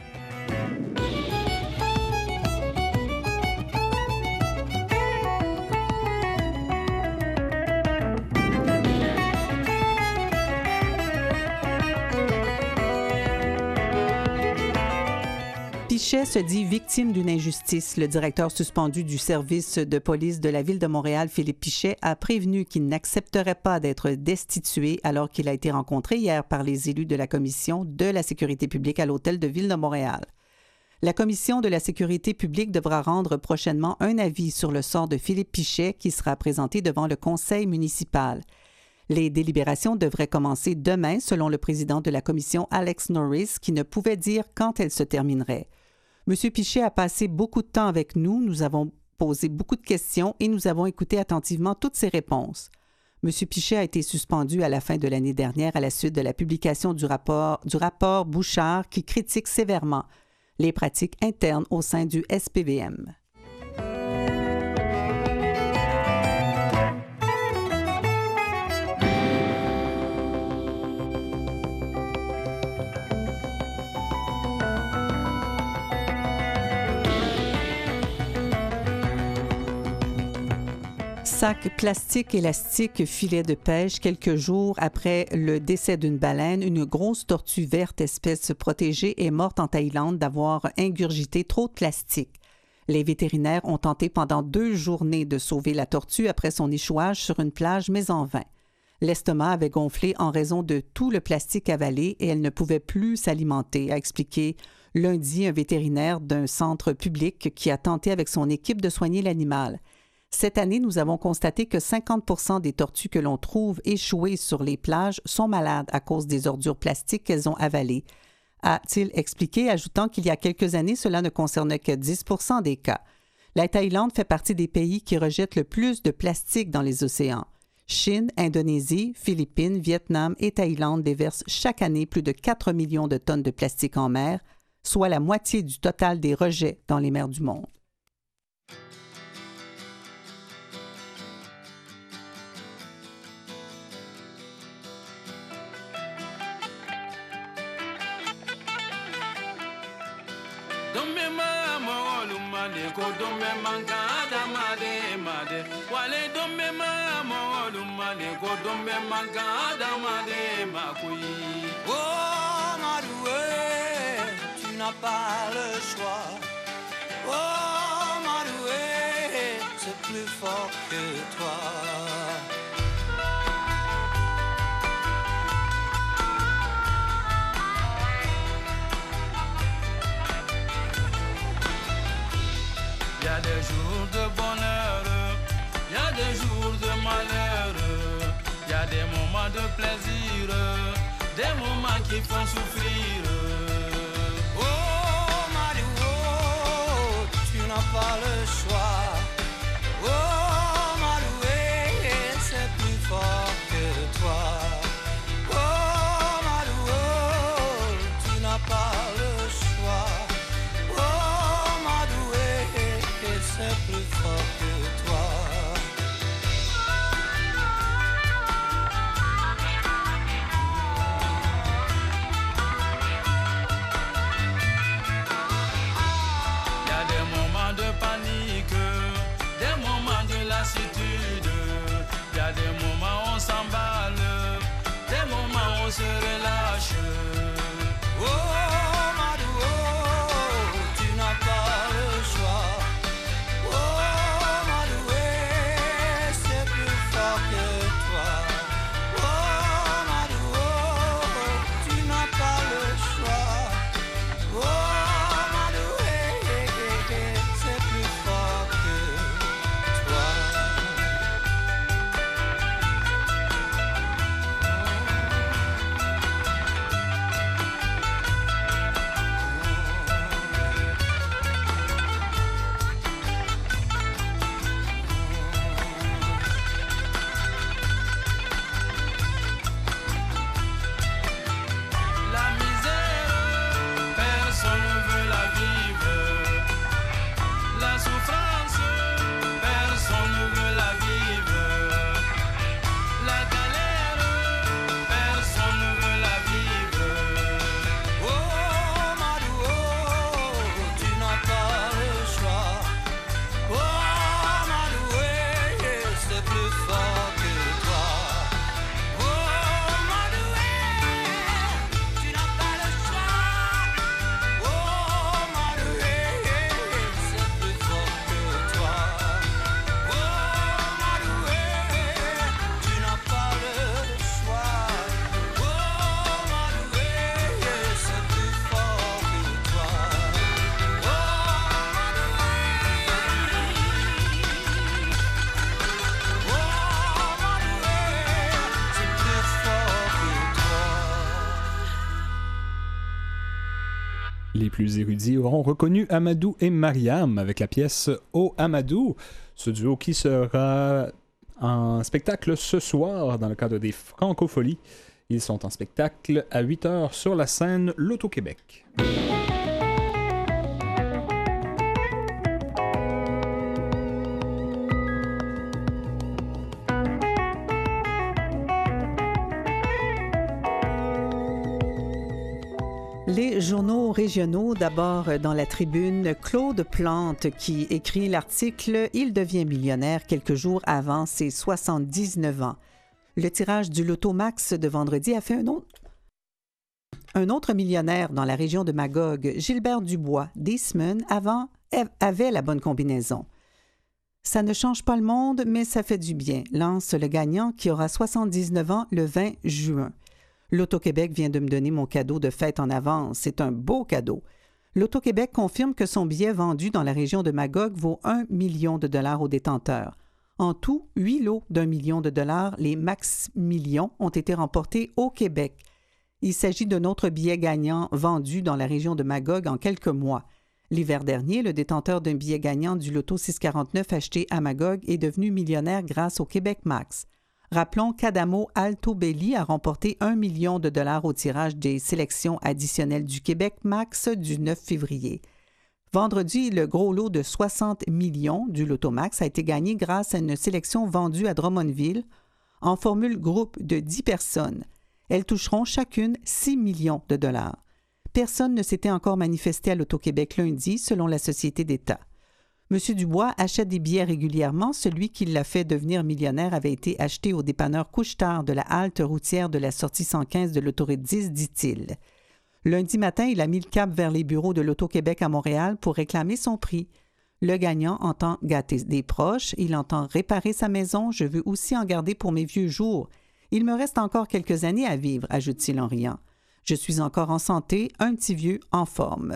Pichet se dit victime d'une injustice. Le directeur suspendu du service de police de la Ville de Montréal, Philippe Pichet, a prévenu qu'il n'accepterait pas d'être destitué alors qu'il a été rencontré hier par les élus de la Commission de la sécurité publique à l'Hôtel de Ville de Montréal. La Commission de la sécurité publique devra rendre prochainement un avis sur le sort de Philippe Pichet qui sera présenté devant le conseil municipal. Les délibérations devraient commencer demain, selon le président de la commission, Alex Norris, qui ne pouvait dire quand elles se termineraient. M. Pichet a passé beaucoup de temps avec nous, nous avons posé beaucoup de questions et nous avons écouté attentivement toutes ses réponses. M. Pichet a été suspendu à la fin de l'année dernière à la suite de la publication du rapport Bouchard qui critique sévèrement les pratiques internes au sein du SPVM. Sac plastique élastique filet de pêche. Quelques jours après le décès d'une baleine, une grosse tortue verte espèce protégée est morte en Thaïlande d'avoir ingurgité trop de plastique. Les vétérinaires ont tenté pendant 2 journées de sauver la tortue après son échouage sur une plage, mais en vain. L'estomac avait gonflé en raison de tout le plastique avalé et elle ne pouvait plus s'alimenter, a expliqué lundi un vétérinaire d'un centre public qui a tenté avec son équipe de soigner l'animal. Cette année, nous avons constaté que 50% des tortues que l'on trouve échouées sur les plages sont malades à cause des ordures plastiques qu'elles ont avalées, a-t-il expliqué, ajoutant qu'il y a quelques années, cela ne concernait que 10% des cas. La Thaïlande fait partie des pays qui rejettent le plus de plastique dans les océans. Chine, Indonésie, Philippines, Vietnam et Thaïlande déversent chaque année plus de 4 millions de tonnes de plastique en mer, soit la moitié du total des rejets dans les mers du monde. Oh Maroué, tu n'as pas le choix. Oh Maroué, c'est plus fort que toi. Il y a des jours de bonheur, il y a des jours de malheur, il y a des moments de plaisir, des moments qui font souffrir. Oh Maroué, tu n'as pas le choix. Oh Maroué, c'est plus fort que toi. Oh Maroué, tu n'as pas le choix. Oh Maroué, c'est plus fort que toi. Il y a des moments de panique, des moments de lassitude, il y a des moments où on s'emballe, des moments où on se relâche. Oh Maroué, tu n'as pas le choix. Oh Maroué, c'est plus fort que toi. Oh Maroué, tu n'as pas le choix. Oh Maroué, c'est plus fort que toi. La misère, personne ne veut la vivre. La souffrance, personne ne veut la vivre. La galère, personne ne veut la vivre. Oh Maroué, tu n'as pas le choix. Oh Maroué, c'est plus fort que toi. Oh Maroué, tu n'as pas le choix. Oh Maroué, c'est plus fort que toi. Oh Maroué, tu n'as pas le choix. Oh Maroué, c'est plus fort que toi. Oh Maroué, c'est plus fort que toi. Les plus érudits auront reconnu Amadou et Mariam avec la pièce « Oh Amadou », ce duo qui sera en spectacle ce soir dans le cadre des Francopholies. Ils sont en spectacle à 8h sur la scène L'Auto-Québec. Les journaux régionaux, d'abord dans la tribune, Claude Plante qui écrit l'article « Il devient millionnaire quelques jours avant ses 79 ans ». Le tirage du Loto Max de vendredi a fait un autre millionnaire dans la région de Magog, Gilbert Dubois, des semaines avant, avait la bonne combinaison. Ça ne change pas le monde, mais ça fait du bien, lance le gagnant qui aura 79 ans le 20 juin. L'Auto-Québec vient de me donner mon cadeau de fête en avance. C'est un beau cadeau. L'Auto-Québec confirme que son billet vendu dans la région de Magog vaut 1 million de dollars au détenteur. En tout, 8 lots d'1 million de dollars, les Max Millions, ont été remportés au Québec. Il s'agit d'un autre billet gagnant vendu dans la région de Magog en quelques mois. L'hiver dernier, le détenteur d'un billet gagnant du loto 649 acheté à Magog est devenu millionnaire grâce au Québec Max. Rappelons qu'Adamo Altobelli a remporté 1 million de dollars au tirage des sélections additionnelles du Québec Max du 9 février. Vendredi, le gros lot de 60 millions du Loto Max a été gagné grâce à une sélection vendue à Drummondville en formule groupe de 10 personnes. Elles toucheront chacune 6 millions de dollars. Personne ne s'était encore manifesté à l'Auto-Québec lundi, selon la Société d'État. M. Dubois achète des billets régulièrement. Celui qui l'a fait devenir millionnaire avait été acheté au dépanneur Couche-Tard de la halte routière de la sortie 115 de l'autoroute 10, dit-il. Lundi matin, il a mis le cap vers les bureaux de l'Auto-Québec à Montréal pour réclamer son prix. Le gagnant entend gâter des proches, il entend réparer sa maison, je veux aussi en garder pour mes vieux jours. Il me reste encore quelques années à vivre, ajoute-t-il en riant. Je suis encore en santé, un petit vieux en forme.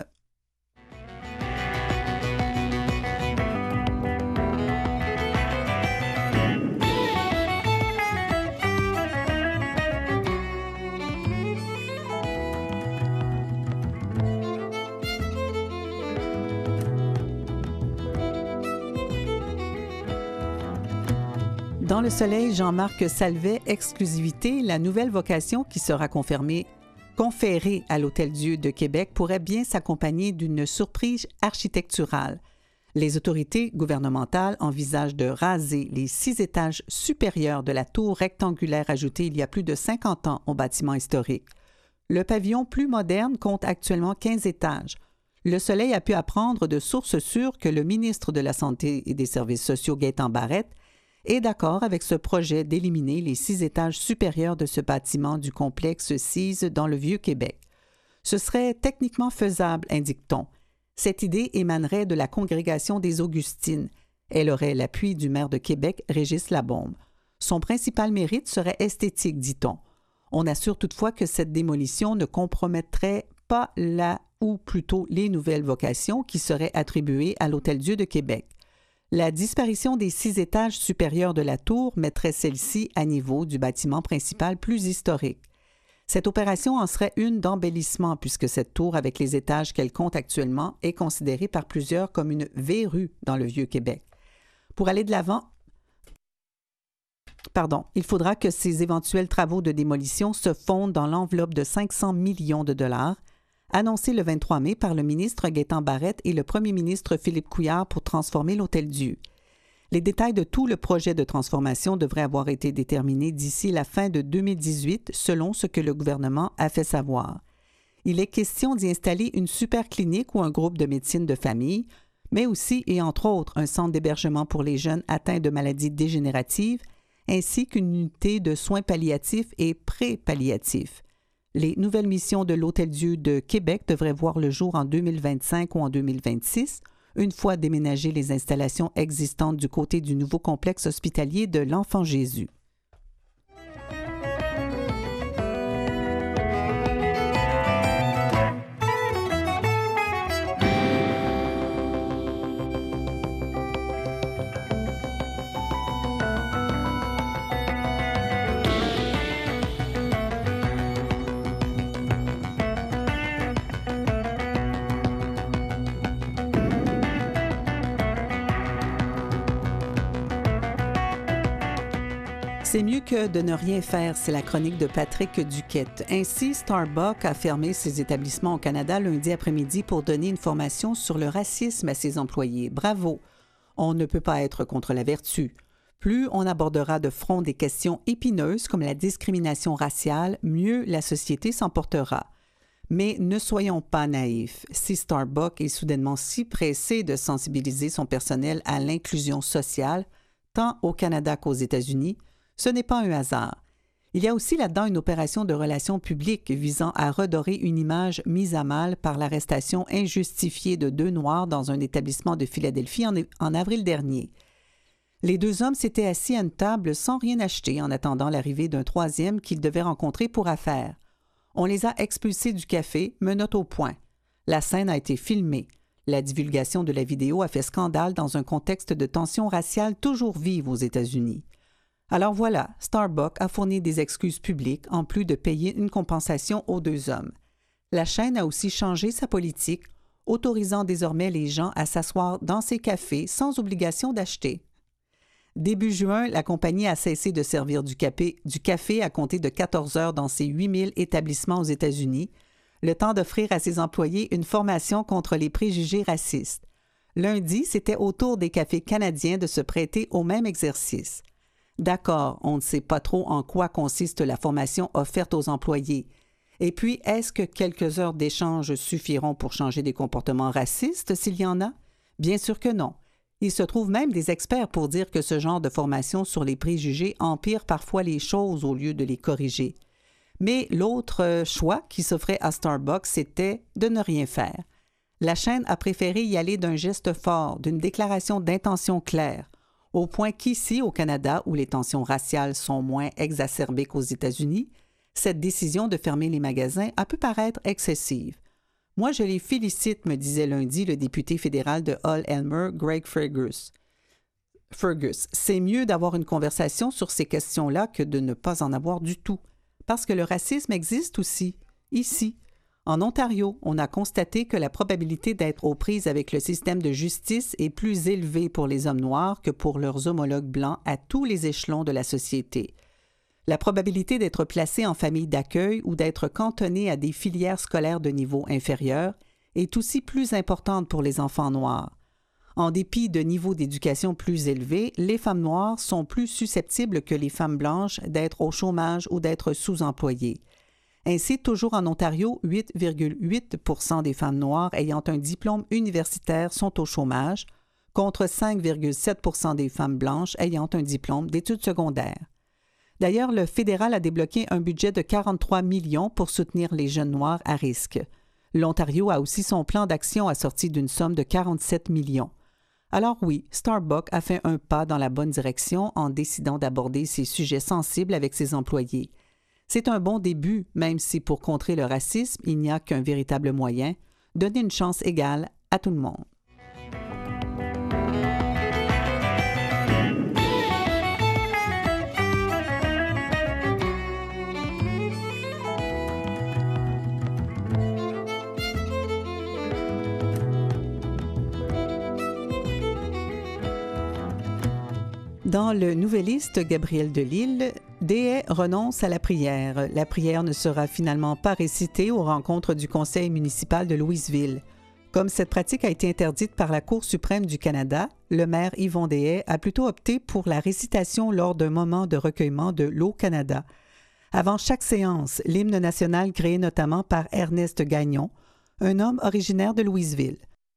Dans le soleil, Jean-Marc Salvet, exclusivité, la nouvelle vocation qui sera conférée à l'Hôtel-Dieu de Québec pourrait bien s'accompagner d'une surprise architecturale. Les autorités gouvernementales envisagent de raser les 6 étages supérieurs de la tour rectangulaire ajoutée il y a plus de 50 ans au bâtiment historique. Le pavillon plus moderne compte actuellement 15 étages. Le Soleil a pu apprendre de sources sûres que le ministre de la Santé et des Services sociaux, Gaétan Barrette, est d'accord avec ce projet d'éliminer les 6 étages supérieurs de ce bâtiment du complexe CISE dans le Vieux-Québec. Ce serait techniquement faisable, indique-t-on. Cette idée émanerait de la congrégation des Augustines. Elle aurait l'appui du maire de Québec, Régis Labombe. Son principal mérite serait esthétique, dit-on. On assure toutefois que cette démolition ne compromettrait pas ou plutôt les nouvelles vocations qui seraient attribuées à l'Hôtel-Dieu de Québec. La disparition des 6 étages supérieurs de la tour mettrait celle-ci à niveau du bâtiment principal plus historique. Cette opération en serait une d'embellissement puisque cette tour, avec les étages qu'elle compte actuellement, est considérée par plusieurs comme une verrue dans le Vieux-Québec. Pour aller de l'avant, il faudra que ces éventuels travaux de démolition se fondent dans l'enveloppe de 500 millions de dollars annoncé le 23 mai par le ministre Gaétan Barrette et le premier ministre Philippe Couillard pour transformer l'Hôtel-Dieu. Les détails de tout le projet de transformation devraient avoir été déterminés d'ici la fin de 2018, selon ce que le gouvernement a fait savoir. Il est question d'y installer une super clinique ou un groupe de médecine de famille, mais aussi et entre autres un centre d'hébergement pour les jeunes atteints de maladies dégénératives, ainsi qu'une unité de soins palliatifs et pré-palliatifs. Les nouvelles missions de l'Hôtel-Dieu de Québec devraient voir le jour en 2025 ou en 2026, une fois déménagées les installations existantes du côté du nouveau complexe hospitalier de l'Enfant Jésus. C'est mieux que de ne rien faire, c'est la chronique de Patrick Duquette. Ainsi, Starbucks a fermé ses établissements au Canada lundi après-midi pour donner une formation sur le racisme à ses employés. Bravo! On ne peut pas être contre la vertu. Plus on abordera de front des questions épineuses comme la discrimination raciale, mieux la société s'en portera. Mais ne soyons pas naïfs. Si Starbucks est soudainement si pressé de sensibiliser son personnel à l'inclusion sociale, tant au Canada qu'aux États-Unis, ce n'est pas un hasard. Il y a aussi là-dedans une opération de relations publiques visant à redorer une image mise à mal par l'arrestation injustifiée de 2 Noirs dans un établissement de Philadelphie en avril dernier. Les 2 hommes s'étaient assis à une table sans rien acheter en attendant l'arrivée d'un 3e qu'ils devaient rencontrer pour affaires. On les a expulsés du café, menottes au poing. La scène a été filmée. La divulgation de la vidéo a fait scandale dans un contexte de tensions raciales toujours vives aux États-Unis. Alors voilà, Starbucks a fourni des excuses publiques en plus de payer une compensation aux 2 hommes. La chaîne a aussi changé sa politique, autorisant désormais les gens à s'asseoir dans ses cafés sans obligation d'acheter. Début juin, la compagnie a cessé de servir du café à compter de 14 heures dans ses 8000 établissements aux États-Unis, le temps d'offrir à ses employés une formation contre les préjugés racistes. Lundi, c'était au tour des cafés canadiens de se prêter au même exercice. D'accord, on ne sait pas trop en quoi consiste la formation offerte aux employés. Et puis, est-ce que quelques heures d'échange suffiront pour changer des comportements racistes, s'il y en a? Bien sûr que non. Il se trouve même des experts pour dire que ce genre de formation sur les préjugés empire parfois les choses au lieu de les corriger. Mais l'autre choix qui s'offrait à Starbucks, c'était de ne rien faire. La chaîne a préféré y aller d'un geste fort, d'une déclaration d'intention claire, au point qu'ici, au Canada, où les tensions raciales sont moins exacerbées qu'aux États-Unis, cette décision de fermer les magasins a pu paraître excessive. Moi, je les félicite, me disait lundi le député fédéral de Hull-Elmer, Greg Fergus. C'est mieux d'avoir une conversation sur ces questions-là que de ne pas en avoir du tout. Parce que le racisme existe aussi, ici. En Ontario, on a constaté que la probabilité d'être aux prises avec le système de justice est plus élevée pour les hommes noirs que pour leurs homologues blancs à tous les échelons de la société. La probabilité d'être placé en famille d'accueil ou d'être cantonné à des filières scolaires de niveau inférieur est aussi plus importante pour les enfants noirs. En dépit de niveaux d'éducation plus élevés, les femmes noires sont plus susceptibles que les femmes blanches d'être au chômage ou d'être sous-employées. Ainsi, toujours en Ontario, 8,8 % des femmes noires ayant un diplôme universitaire sont au chômage, contre 5,7 % des femmes blanches ayant un diplôme d'études secondaires. D'ailleurs, le fédéral a débloqué un budget de 43 millions pour soutenir les jeunes noirs à risque. L'Ontario a aussi son plan d'action assorti d'une somme de 47 millions. Alors oui, Starbucks a fait un pas dans la bonne direction en décidant d'aborder ces sujets sensibles avec ses employés. C'est un bon début, même si pour contrer le racisme, il n'y a qu'un véritable moyen, donner une chance égale à tout le monde. Dans le Nouvelliste, Gabriel Delisle, Deshaies renonce à la prière. La prière ne sera finalement pas récitée aux rencontres du Conseil municipal de Louisville. Comme cette pratique a été interdite par la Cour suprême du Canada, le maire Yvon Deshaies a plutôt opté pour la récitation lors d'un moment de recueillement de l'Eau Canada. Avant chaque séance, l'hymne national créé notamment par Ernest Gagnon, un homme originaire de Louisville.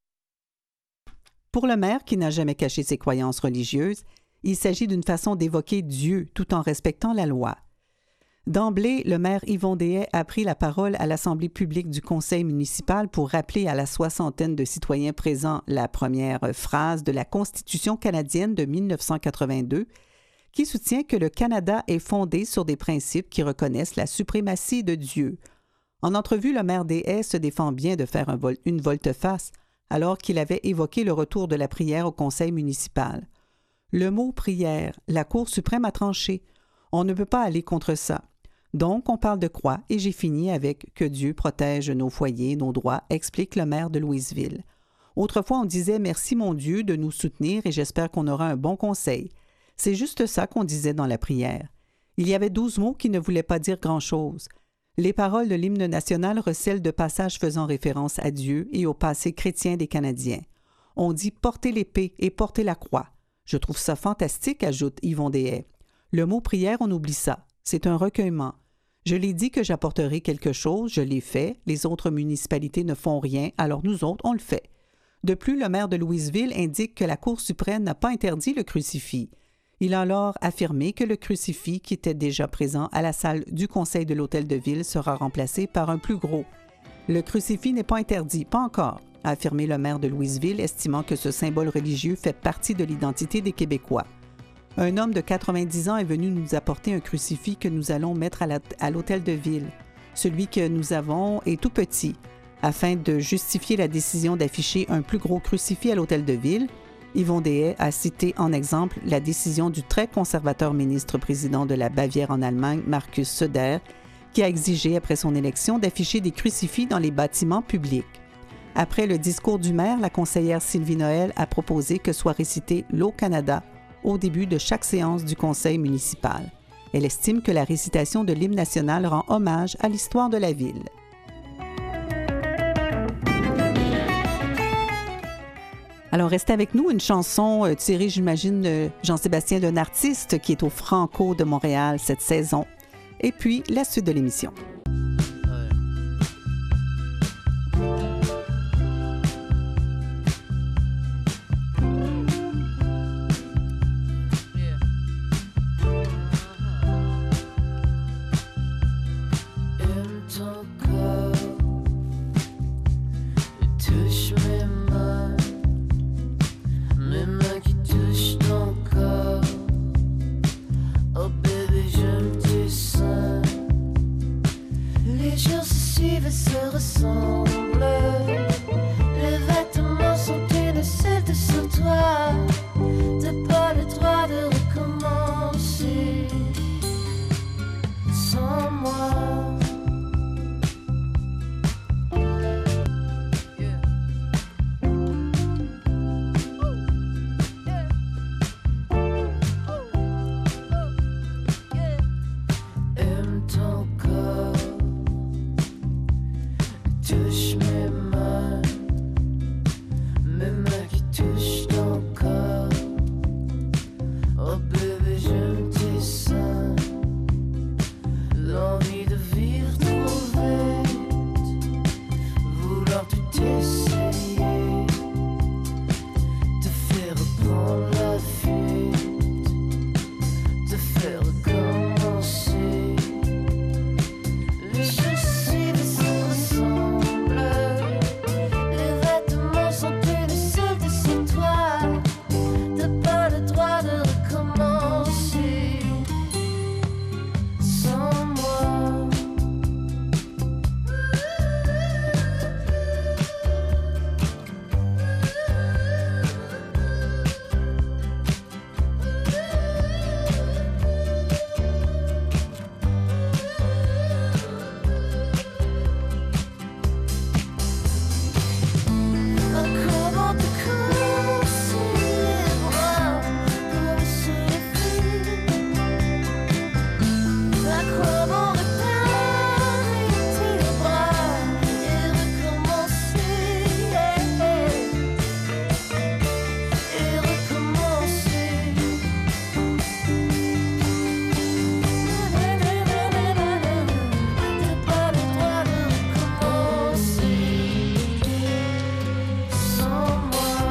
Pour le maire qui n'a jamais caché ses croyances religieuses, il s'agit d'une façon d'évoquer Dieu tout en respectant la loi. D'emblée, le maire Yvon Deshaies a pris la parole à l'Assemblée publique du Conseil municipal pour rappeler à la soixantaine de citoyens présents la première phrase de la Constitution canadienne de 1982, qui soutient que le Canada est fondé sur des principes qui reconnaissent la suprématie de Dieu. En entrevue, le maire Deshaies se défend bien de faire une volte-face, alors qu'il avait évoqué le retour de la prière au Conseil municipal. Le mot « prière », la Cour suprême a tranché. On ne peut pas aller contre ça. Donc, on parle de croix et j'ai fini avec « Que Dieu protège nos foyers, nos droits », explique le maire de Louisville. Autrefois, on disait « Merci mon Dieu de nous soutenir et j'espère qu'on aura un bon conseil ». C'est juste ça qu'on disait dans la prière. Il y avait 12 mots qui ne voulaient pas dire grand-chose. Les paroles de l'hymne national recèlent de passages faisant référence à Dieu et au passé chrétien des Canadiens. On dit « porter l'épée et porter la croix ». Je trouve ça fantastique, ajoute Yvon Deshaies. Le mot prière, on oublie ça. C'est un recueillement. Je l'ai dit que j'apporterai quelque chose, je l'ai fait. Les autres municipalités ne font rien, alors nous autres, on le fait. De plus, le maire de Louisville indique que la Cour suprême n'a pas interdit le crucifix. Il a alors affirmé que le crucifix, qui était déjà présent à la salle du Conseil de l'Hôtel de Ville, sera remplacé par un plus gros. Le crucifix n'est pas interdit, pas encore, a affirmé le maire de Louisville, estimant que ce symbole religieux fait partie de l'identité des Québécois. Un homme de 90 ans est venu nous apporter un crucifix que nous allons mettre à l'hôtel de ville. Celui que nous avons est tout petit. Afin de justifier la décision d'afficher un plus gros crucifix à l'hôtel de ville, Yvon Dehaye a cité en exemple la décision du très conservateur ministre-président de la Bavière en Allemagne, Markus Söder, qui a exigé, après son élection, d'afficher des crucifix dans les bâtiments publics. Après le discours du maire, la conseillère Sylvie Noël a proposé que soit récité l'O Canada au début de chaque séance du conseil municipal. Elle estime que la récitation de l'hymne national rend hommage à l'histoire de la ville. Alors, restez avec nous, une chanson tirée, j'imagine, Jean-Sébastien, d'un artiste qui est au Franco de Montréal cette saison. Et puis, la suite de l'émission. Se ressemblent. Les vêtements sont une celte sur toi. T'as pas le droit de recommencer sans moi. Aime ton corps. Touche mes mains qui touchent ton corps. Oh bébé, j'aime tes seins. L'envie de vivre trop vite, vouloir tout essayer, te faire reprendre la fuite, te faire recommencer. Les chaussures se ressemblent. Les vêtements sont une celte sur toi. T'as pas le droit de recommencer sans moi. Comment te commencer les bras, commencer les filles. Comment réparer tes bras et recommencer. Et recommencer. T'as pas le droit de recommencer sans moi.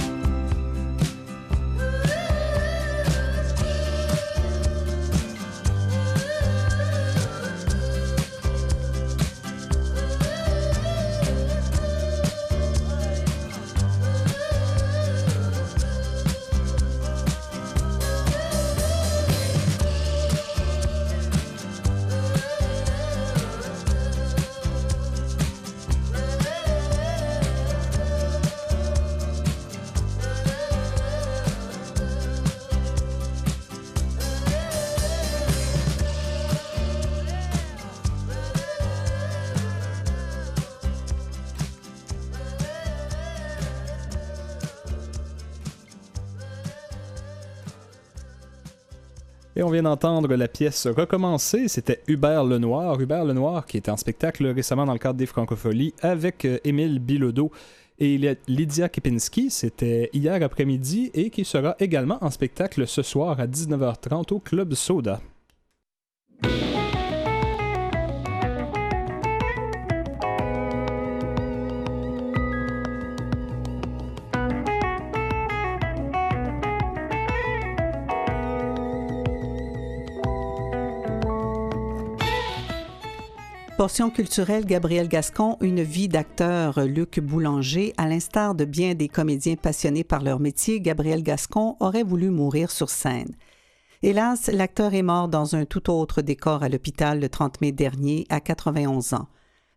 Et on vient d'entendre la pièce Recommencer, c'était Hubert Lenoir. Hubert Lenoir qui était en spectacle récemment dans le cadre des Francopholies avec Émile Bilodeau et Lydia Kepinski, c'était hier après-midi et qui sera également en spectacle ce soir à 19h30 au Club Soda. Portion culturelle, Gabriel Gascon, une vie d'acteur, Luc Boulanger. À l'instar de bien des comédiens passionnés par leur métier, Gabriel Gascon aurait voulu mourir sur scène. Hélas, l'acteur est mort dans un tout autre décor à l'hôpital le 30 mai dernier, à 91 ans.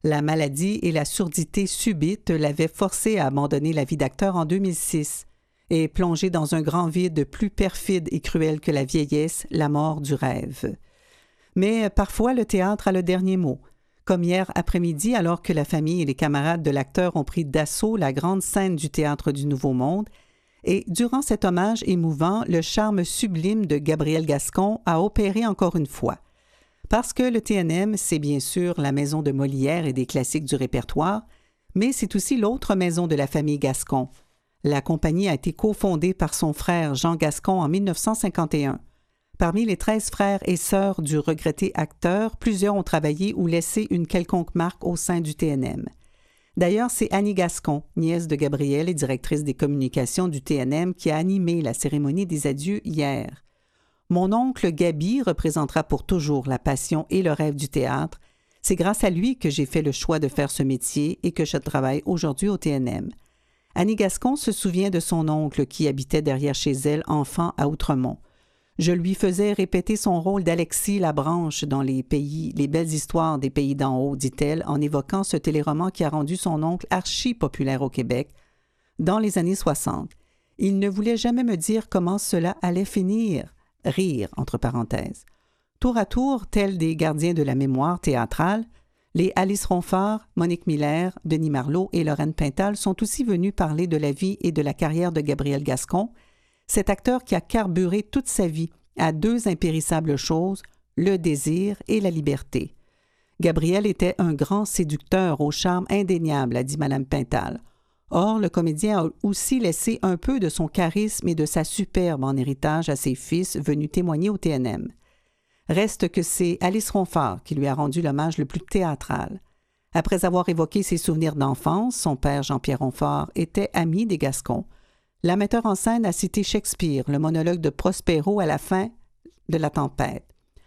La maladie et la surdité subite l'avaient forcé à abandonner la vie d'acteur en 2006 et plongé dans un grand vide plus perfide et cruel que la vieillesse, la mort du rêve. Mais parfois, le théâtre a le dernier mot. Comme hier après-midi, alors que la famille et les camarades de l'acteur ont pris d'assaut la grande scène du Théâtre du Nouveau Monde, et durant cet hommage émouvant, le charme sublime de Gabriel Gascon a opéré encore une fois. Parce que le TNM, c'est bien sûr la maison de Molière et des classiques du répertoire, mais c'est aussi l'autre maison de la famille Gascon. La compagnie a été cofondée par son frère Jean Gascon en 1951. Parmi les 13 frères et sœurs du regretté acteur, plusieurs ont travaillé ou laissé une quelconque marque au sein du TNM. D'ailleurs, c'est Annie Gascon, nièce de Gabriel et directrice des communications du TNM, qui a animé la cérémonie des adieux hier. Mon oncle Gaby représentera pour toujours la passion et le rêve du théâtre. C'est grâce à lui que j'ai fait le choix de faire ce métier et que je travaille aujourd'hui au TNM. Annie Gascon se souvient de son oncle qui habitait derrière chez elle, enfant, à Outremont. Je lui faisais répéter son rôle d'Alexis Labranche dans les belles histoires des pays d'en haut, dit-elle, en évoquant ce téléroman qui a rendu son oncle archi-populaire au Québec dans les années 60. Il ne voulait jamais me dire comment cela allait finir. Rire, entre parenthèses. Tour à tour, tels des gardiens de la mémoire théâtrale, les Alice Ronfort, Monique Miller, Denis Marleau et Lorraine Pintal sont aussi venus parler de la vie et de la carrière de Gabriel Gascon, cet acteur qui a carburé toute sa vie à deux impérissables choses, le désir et la liberté. Gabriel était un grand séducteur au charme indéniable, a dit Mme Pintal. Or, le comédien a aussi laissé un peu de son charisme et de sa superbe en héritage à ses fils venus témoigner au TNM. Reste que c'est Alice Ronfort qui lui a rendu l'hommage le plus théâtral. Après avoir évoqué ses souvenirs d'enfance, son père Jean-Pierre Ronfort était ami des Gascons. La metteur en scène a cité Shakespeare, le monologue de Prospero à la fin de La Tempête.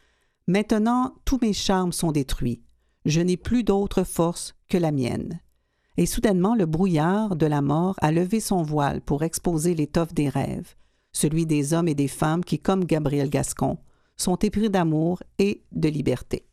« Maintenant, tous mes charmes sont détruits. Je n'ai plus d'autre force que la mienne. » Et soudainement, le brouillard de la mort a levé son voile pour exposer l'étoffe des rêves, celui des hommes et des femmes qui, comme Gabriel Gascon, sont épris d'amour et de liberté.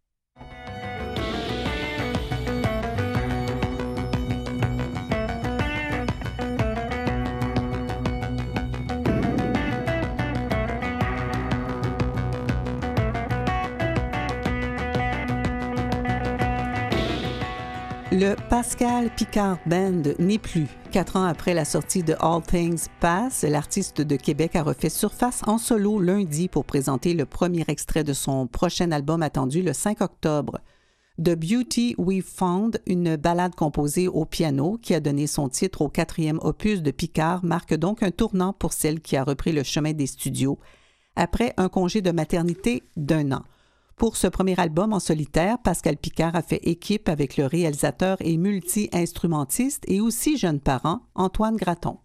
Le Pascal Picard Band n'est plus. 4 ans après la sortie de All Things Pass, l'artiste de Québec a refait surface en solo lundi pour présenter le premier extrait de son prochain album attendu le 5 octobre. The Beauty We Found, une ballade composée au piano qui a donné son titre au 4e opus de Picard, marque donc un tournant pour celle qui a repris le chemin des studios après un congé de maternité d'1 an. Pour ce premier album en solitaire, Pascal Picard a fait équipe avec le réalisateur et multi-instrumentiste et aussi jeune parent, Antoine Graton.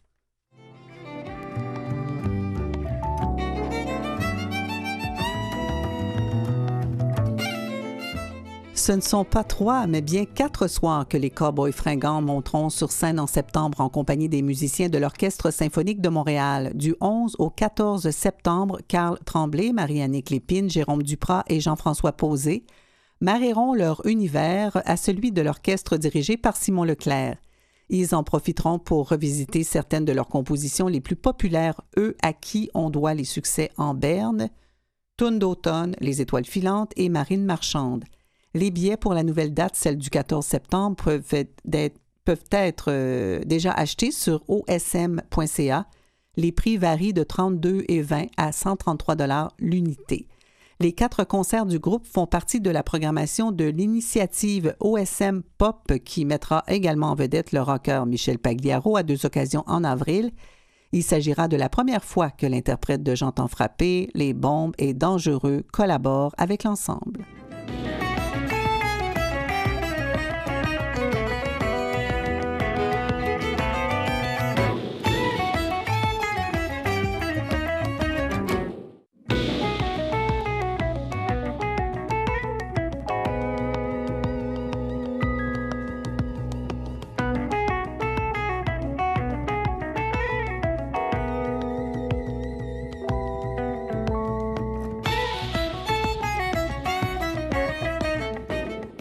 Ce ne sont pas 3, mais bien 4 soirs que les Cowboys fringants monteront sur scène en septembre en compagnie des musiciens de l'Orchestre symphonique de Montréal. Du 11 au 14 septembre, Carl Tremblay, Marie-Annick Lépine, Jérôme Duprat et Jean-François Posé marieront leur univers à celui de l'orchestre dirigé par Simon Leclerc. Ils en profiteront pour revisiter certaines de leurs compositions les plus populaires, eux à qui on doit les succès en berne, Toune d'automne, Les étoiles filantes et Marine marchande. Les billets pour la nouvelle date, celle du 14 septembre, peuvent être déjà achetés sur osm.ca. Les prix varient de 32,20 à 133 $ l'unité. Les 4 concerts du groupe font partie de la programmation de l'initiative OSM Pop qui mettra également en vedette le rocker Michel Pagliaro à 2 occasions en avril. Il s'agira de la première fois que l'interprète de J'entends frapper, Les Bombes et Dangereux collabore avec l'ensemble.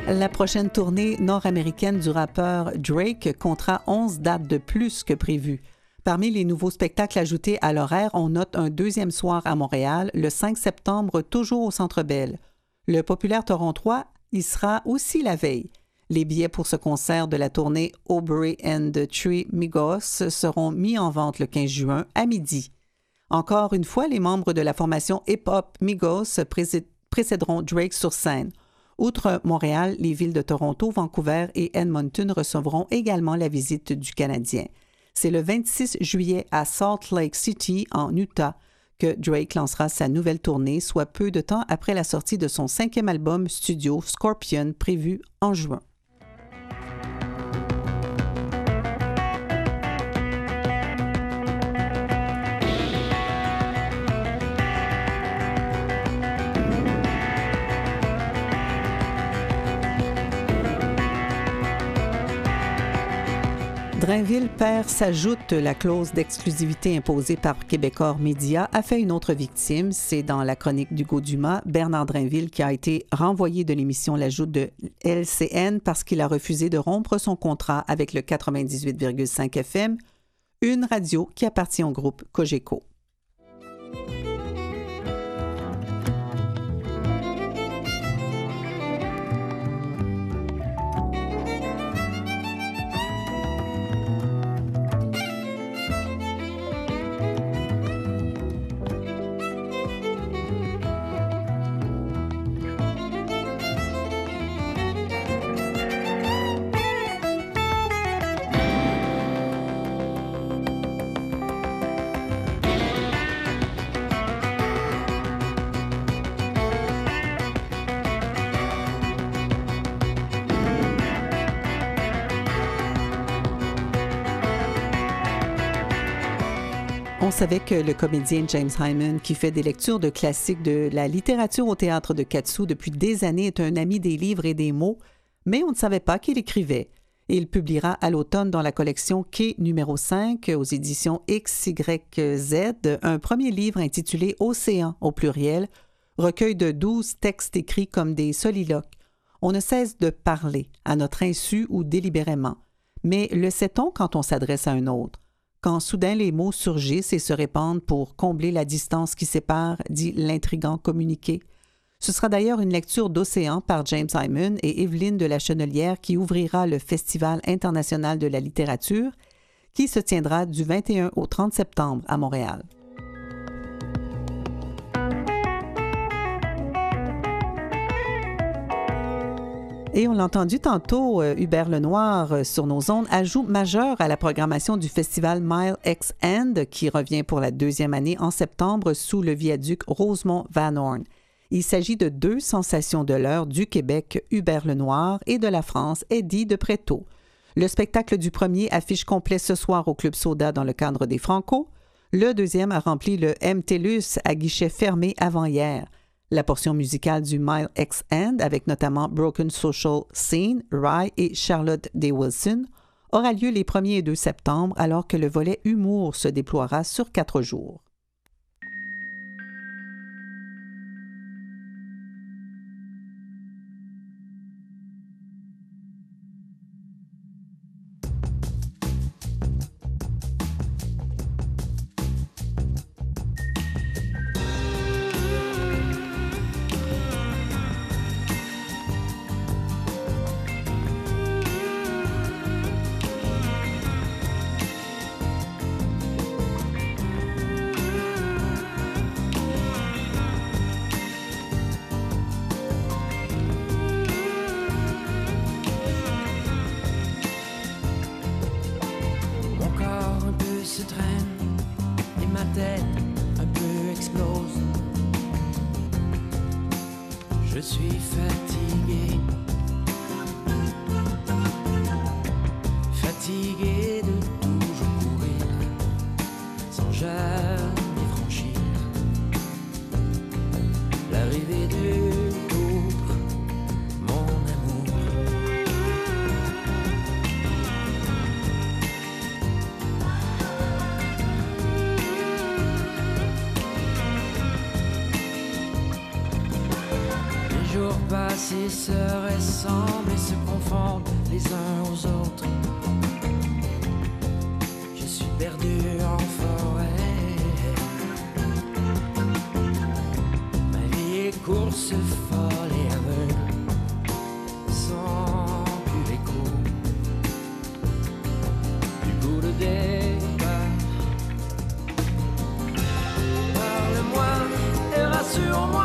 La prochaine tournée nord-américaine du rappeur Drake comptera 11 dates de plus que prévu. Parmi les nouveaux spectacles ajoutés à l'horaire, on note un deuxième soir à Montréal, le 5 septembre, toujours au Centre Bell. Le populaire Torontois y sera aussi la veille. Les billets pour ce concert de la tournée Aubrey and the Three Migos seront mis en vente le 15 juin à midi. Encore une fois, les membres de la formation hip-hop Migos précéderont Drake sur scène. Outre Montréal, les villes de Toronto, Vancouver et Edmonton recevront également la visite du Canadien. C'est le 26 juillet à Salt Lake City, en Utah, que Drake lancera sa nouvelle tournée, soit peu de temps après la sortie de son 5e album studio Scorpion, prévu en juin. Drainville perd s'ajoute la clause d'exclusivité imposée par Québecor Média a fait une autre victime. C'est dans la chronique d'Hugo Dumas, Bernard Drainville qui a été renvoyé de l'émission L'Ajoute de LCN parce qu'il a refusé de rompre son contrat avec le 98,5 FM, une radio qui appartient au groupe Cogeco. On savait que le comédien James Hyman, qui fait des lectures de classiques de la littérature au théâtre de Katsu depuis des années, est un ami des livres et des mots, mais on ne savait pas qu'il écrivait. Et il publiera à l'automne dans la collection Quai numéro 5 aux éditions XYZ un premier livre intitulé Océan au pluriel, recueil de 12 textes écrits comme des soliloques. On ne cesse de parler, à notre insu ou délibérément. Mais le sait-on quand on s'adresse à un autre? Quand soudain les mots surgissent et se répandent pour combler la distance qui sépare, dit l'intrigant communiqué. Ce sera d'ailleurs une lecture d'Océan par James Hyman et Évelyne de la Chenelière qui ouvrira le Festival international de la littérature qui se tiendra du 21 au 30 septembre à Montréal. Et on l'a entendu tantôt, Hubert Lenoir sur nos ondes, ajout majeur à la programmation du festival Mile X End qui revient pour la 2e année en septembre sous le viaduc Rosemont-Van Horn. Il s'agit de 2 sensations de l'heure du Québec, Hubert Lenoir, et de la France, Eddie de Préto. Le spectacle du premier affiche complet ce soir au Club Soda dans le cadre des Franco. Le deuxième a rempli le MTLUS à guichet fermé avant-hier. La portion musicale du Mile X End, avec notamment Broken Social Scene, Rye et Charlotte Day Wilson, aura lieu les 1er et 2 septembre, alors que le volet humour se déploiera sur 4 jours. Ces se ressemblent et se confondent les uns aux autres. Je suis perdu en forêt. Ma vie est course folle et aveugle, sans plus l'écho du coup de départ. Parle-moi et rassure-moi.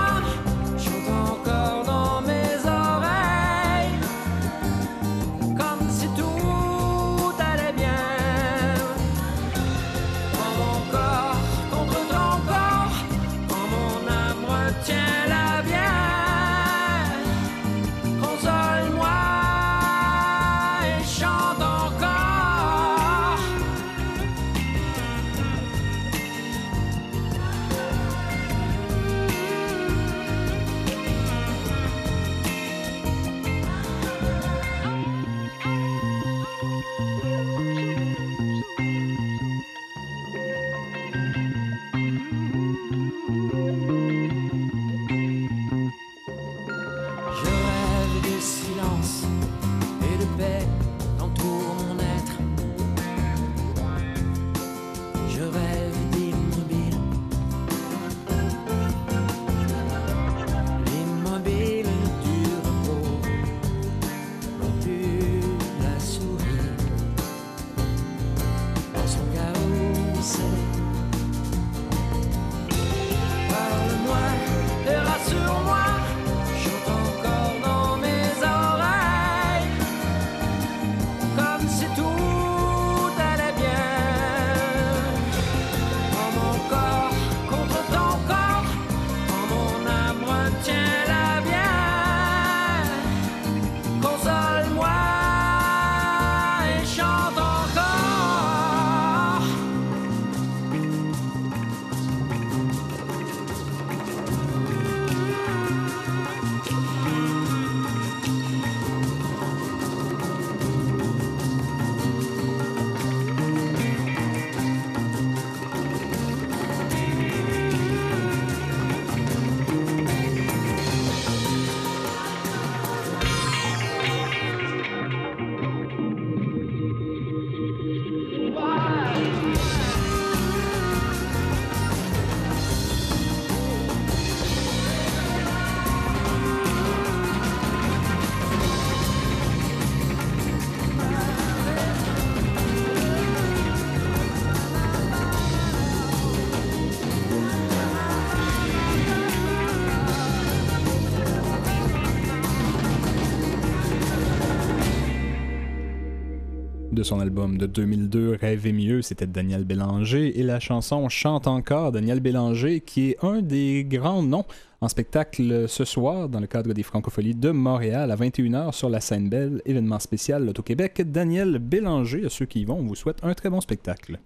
De son album de 2002, Rêver mieux, c'était Daniel Bélanger, et la chanson Chante encore, Daniel Bélanger, qui est un des grands noms en spectacle ce soir dans le cadre des Francopholies de Montréal à 21h sur la Scène Belle, événement spécial Loto-Québec. Daniel Bélanger, à ceux qui y vont, on vous souhaite un très bon spectacle.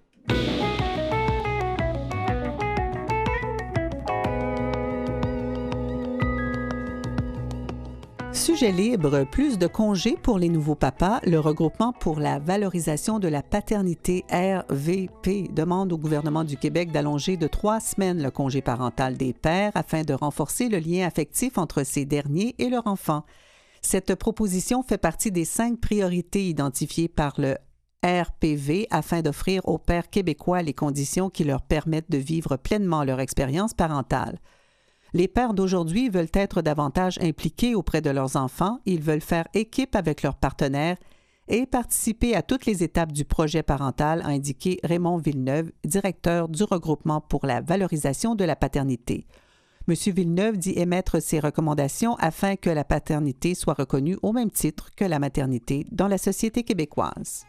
Sujet libre, plus de congés pour les nouveaux papas. Le regroupement pour la valorisation de la paternité RVP demande au gouvernement du Québec d'allonger de 3 semaines le congé parental des pères afin de renforcer le lien affectif entre ces derniers et leurs enfants. Cette proposition fait partie des 5 priorités identifiées par le RPV afin d'offrir aux pères québécois les conditions qui leur permettent de vivre pleinement leur expérience parentale. Les pères d'aujourd'hui veulent être davantage impliqués auprès de leurs enfants, ils veulent faire équipe avec leurs partenaires et participer à toutes les étapes du projet parental, a indiqué Raymond Villeneuve, directeur du regroupement pour la valorisation de la paternité. M. Villeneuve dit émettre ses recommandations afin que la paternité soit reconnue au même titre que la maternité dans la société québécoise.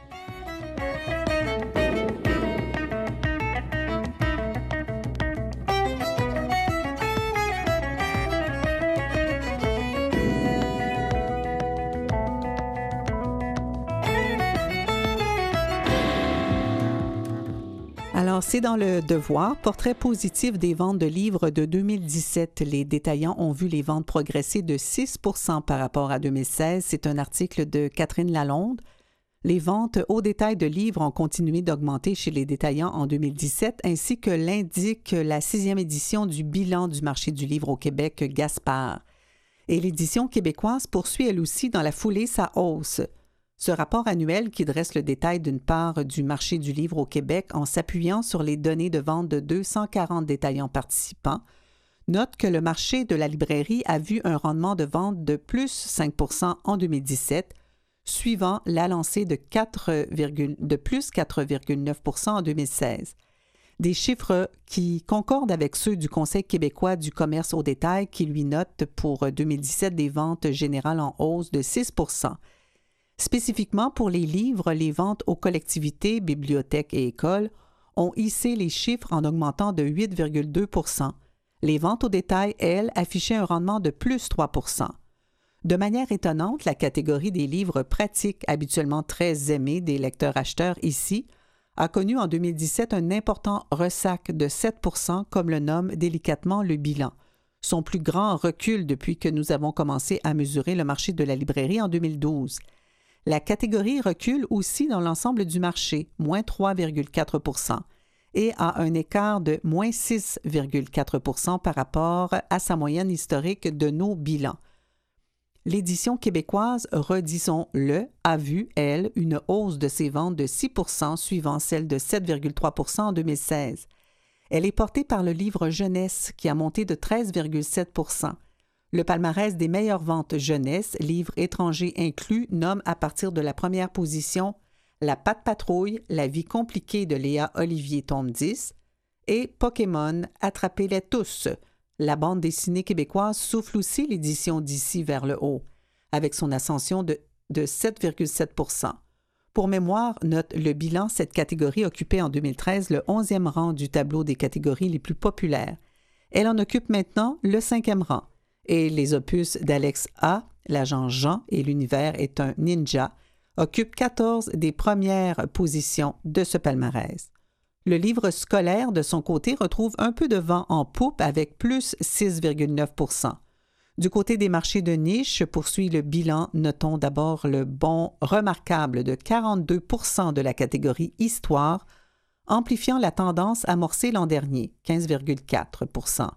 Alors, c'est dans le Devoir, portrait positif des ventes de livres de 2017. Les détaillants ont vu les ventes progresser de 6 % par rapport à 2016. C'est un article de Catherine Lalonde. Les ventes au détail de livres ont continué d'augmenter chez les détaillants en 2017, ainsi que l'indique la 6e édition du bilan du marché du livre au Québec, Gaspard. Et l'édition québécoise poursuit elle aussi dans la foulée sa hausse. Ce rapport annuel qui dresse le détail d'une part du marché du livre au Québec en s'appuyant sur les données de vente de 240 détaillants participants, note que le marché de la librairie a vu un rendement de vente de plus 5 % en 2017, suivant la lancée de plus 4,9 % en 2016. Des chiffres qui concordent avec ceux du Conseil québécois du commerce au détail qui lui note pour 2017 des ventes générales en hausse de 6 %. Spécifiquement pour les livres, les ventes aux collectivités, bibliothèques et écoles ont hissé les chiffres en augmentant de 8,2 %. Les ventes au détail, elles, affichaient un rendement de plus 3 %. De manière étonnante, la catégorie des livres pratiques, habituellement très aimés des lecteurs-acheteurs ici, a connu en 2017 un important ressac de 7 %, comme le nomme délicatement le bilan. Son plus grand recul depuis que nous avons commencé à mesurer le marché de la librairie en 2012. La catégorie recule aussi dans l'ensemble du marché, moins 3,4 %, et a un écart de moins 6,4 % par rapport à sa moyenne historique de nos bilans. L'édition québécoise, redisons-le, a vu, elle, une hausse de ses ventes de 6 % suivant celle de 7,3 % en 2016. Elle est portée par le livre jeunesse qui a monté de 13,7 %. Le palmarès des meilleures ventes jeunesse, livres étrangers inclus, nomme à partir de la première position La Patte Patrouille, La vie compliquée de Léa Olivier, tome 10, et Pokémon, Attrapez-les tous. La bande dessinée québécoise souffle aussi l'édition d'ici vers le haut, avec son ascension de 7,7 %. Pour mémoire, note le bilan, cette catégorie occupait en 2013 le 11e rang du tableau des catégories les plus populaires. Elle en occupe maintenant le 5e rang. Et les opus d'Alex A., L'agent Jean et L'univers est un ninja, occupent 14 des premières positions de ce palmarès. Le livre scolaire, de son côté, retrouve un peu de vent en poupe avec plus 6,9 %. Du côté des marchés de niche, poursuit le bilan. Notons d'abord le bond remarquable de 42 % de la catégorie Histoire, amplifiant la tendance amorcée l'an dernier, 15,4 %.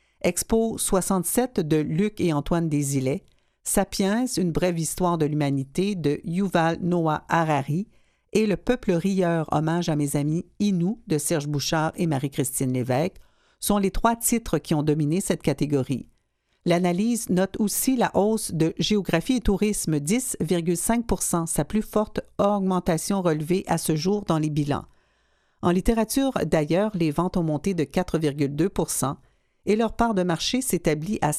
Expo 67 de Luc et Antoine Desilets, Sapiens, une brève histoire de l'humanité de Yuval Noah Harari et Le peuple rieur, hommage à mes amis Inou de Serge Bouchard et Marie-Christine Lévesque sont les 3 titres qui ont dominé cette catégorie. L'analyse note aussi la hausse de Géographie et tourisme, 10,5 %, sa plus forte augmentation relevée à ce jour dans les bilans. En littérature, d'ailleurs, les ventes ont monté de 4,2 % et leur part de marché s'établit à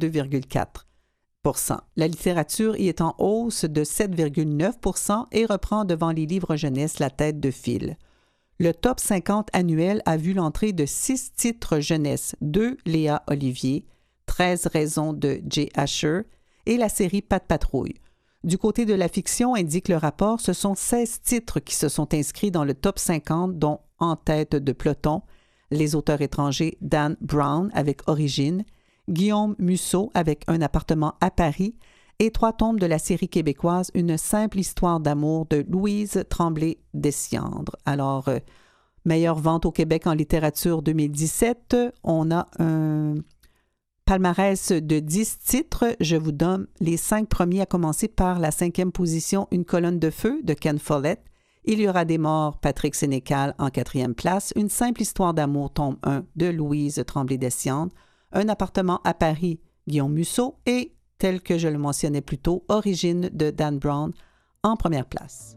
52,4 %. La littérature y est en hausse de 7,9 % et reprend devant les livres jeunesse la tête de file. Le top 50 annuel a vu l'entrée de 6 titres jeunesse, 2 Léa Olivier, 13 raisons de Jay Asher et la série Patte Patrouille. Du côté de la fiction, indique le rapport, ce sont 16 titres qui se sont inscrits dans le top 50, dont En tête de peloton, les auteurs étrangers Dan Brown avec Origine, Guillaume Musso avec Un appartement à Paris et 3 tomes de la série québécoise Une simple histoire d'amour de Louise Tremblay-Desciandre. Alors, meilleure vente au Québec en littérature 2017, on a un palmarès de 10 titres. Je vous donne les 5 premiers, à commencer par la 5e position, Une colonne de feu de Ken Follett. Il y aura des morts, Patrick Sénécal en 4e place. Une simple histoire d'amour, tome 1 de Louise Tremblay-Desciandre. Un appartement à Paris, Guillaume Musso. Et, tel que je le mentionnais plus tôt, Origine de Dan Brown en première place.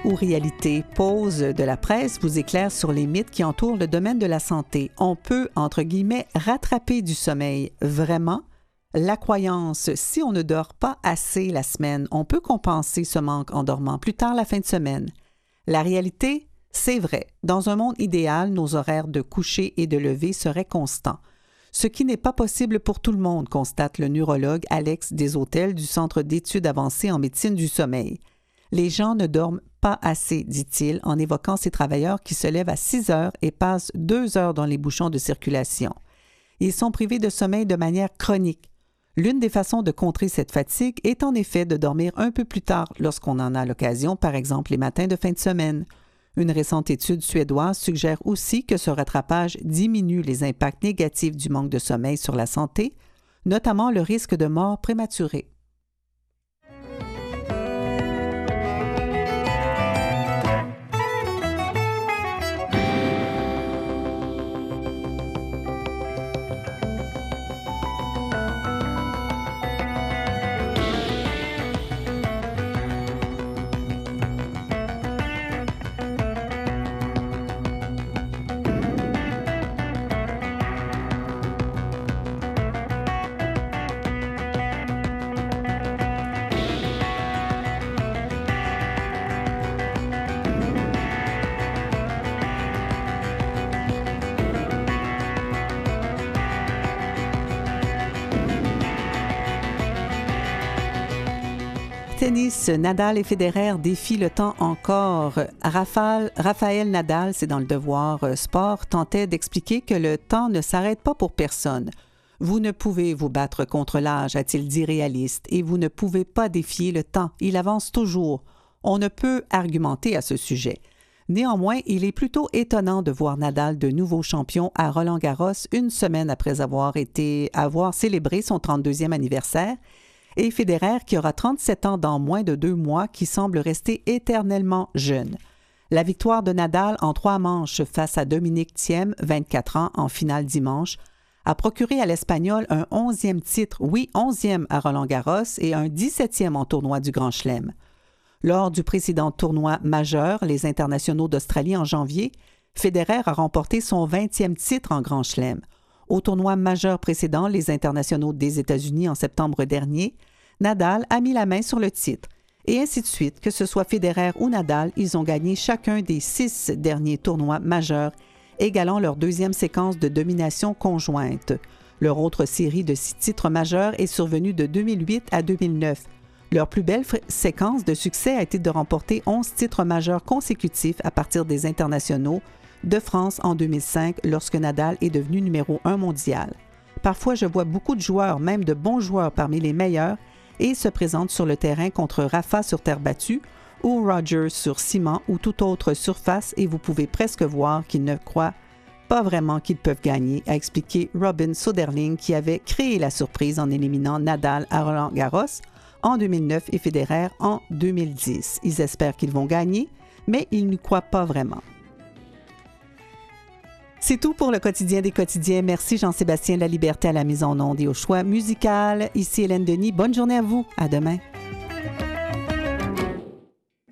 ou réalité? Pause de la presse vous éclaire sur les mythes qui entourent le domaine de la santé. On peut, entre guillemets, rattraper du sommeil. Vraiment? La croyance, si on ne dort pas assez la semaine, on peut compenser ce manque en dormant plus tard la fin de semaine. La réalité, c'est vrai. Dans un monde idéal, nos horaires de coucher et de lever seraient constants. Ce qui n'est pas possible pour tout le monde, constate le neurologue Alex Deshôtels du Centre d'études avancées en médecine du sommeil. Les gens ne dorment pas assez, dit-il, en évoquant ces travailleurs qui se lèvent à 6 heures et passent 2 heures dans les bouchons de circulation. Ils sont privés de sommeil de manière chronique. L'une des façons de contrer cette fatigue est en effet de dormir un peu plus tard lorsqu'on en a l'occasion, par exemple les matins de fin de semaine. Une récente étude suédoise suggère aussi que ce rattrapage diminue les impacts négatifs du manque de sommeil sur la santé, notamment le risque de mort prématurée. Tennis, Nadal et Federer défient le temps encore. Raphaël Nadal, c'est dans le Devoir Sport, tentait d'expliquer que le temps ne s'arrête pas pour personne. Vous ne pouvez vous battre contre l'âge, a-t-il dit réaliste, et vous ne pouvez pas défier le temps. Il avance toujours. On ne peut argumenter à ce sujet. Néanmoins, il est plutôt étonnant de voir Nadal de nouveau champion à Roland-Garros une semaine après avoir célébré son 32e anniversaire, et Federer, qui aura 37 ans dans moins de 2 mois, qui semble rester éternellement jeune. La victoire de Nadal en 3 manches face à Dominic Thiem, 24 ans, en finale dimanche, a procuré à l'Espagnol un 11e titre, oui, 11e à Roland-Garros et un 17e en tournoi du Grand Chelem. Lors du précédent tournoi majeur, les internationaux d'Australie en janvier, Federer a remporté son 20e titre en Grand Chelem. Au tournoi majeur précédent, les internationaux des États-Unis en septembre dernier, Nadal a mis la main sur le titre. Et ainsi de suite, que ce soit Federer ou Nadal, ils ont gagné chacun des 6 derniers tournois majeurs, égalant leur 2e séquence de domination conjointe. Leur autre série de 6 titres majeurs est survenue de 2008 à 2009. Leur plus belle séquence de succès a été de remporter 11 titres majeurs consécutifs à partir des internationaux de France en 2005 lorsque Nadal est devenu numéro 1 mondial. Parfois, je vois beaucoup de joueurs, même de bons joueurs parmi les meilleurs, et se présentent sur le terrain contre Rafa sur terre battue ou Roger sur ciment ou toute autre surface et vous pouvez presque voir qu'ils ne croient pas vraiment qu'ils peuvent gagner, a expliqué Robin Soderling qui avait créé la surprise en éliminant Nadal à Roland-Garros en 2009 et Federer en 2010. Ils espèrent qu'ils vont gagner, mais ils n'y croient pas vraiment. C'est tout pour le quotidien des quotidiens. Merci Jean-Sébastien Laliberté à la mise en onde et au choix musical. Ici Hélène Denis. Bonne journée à vous. À demain.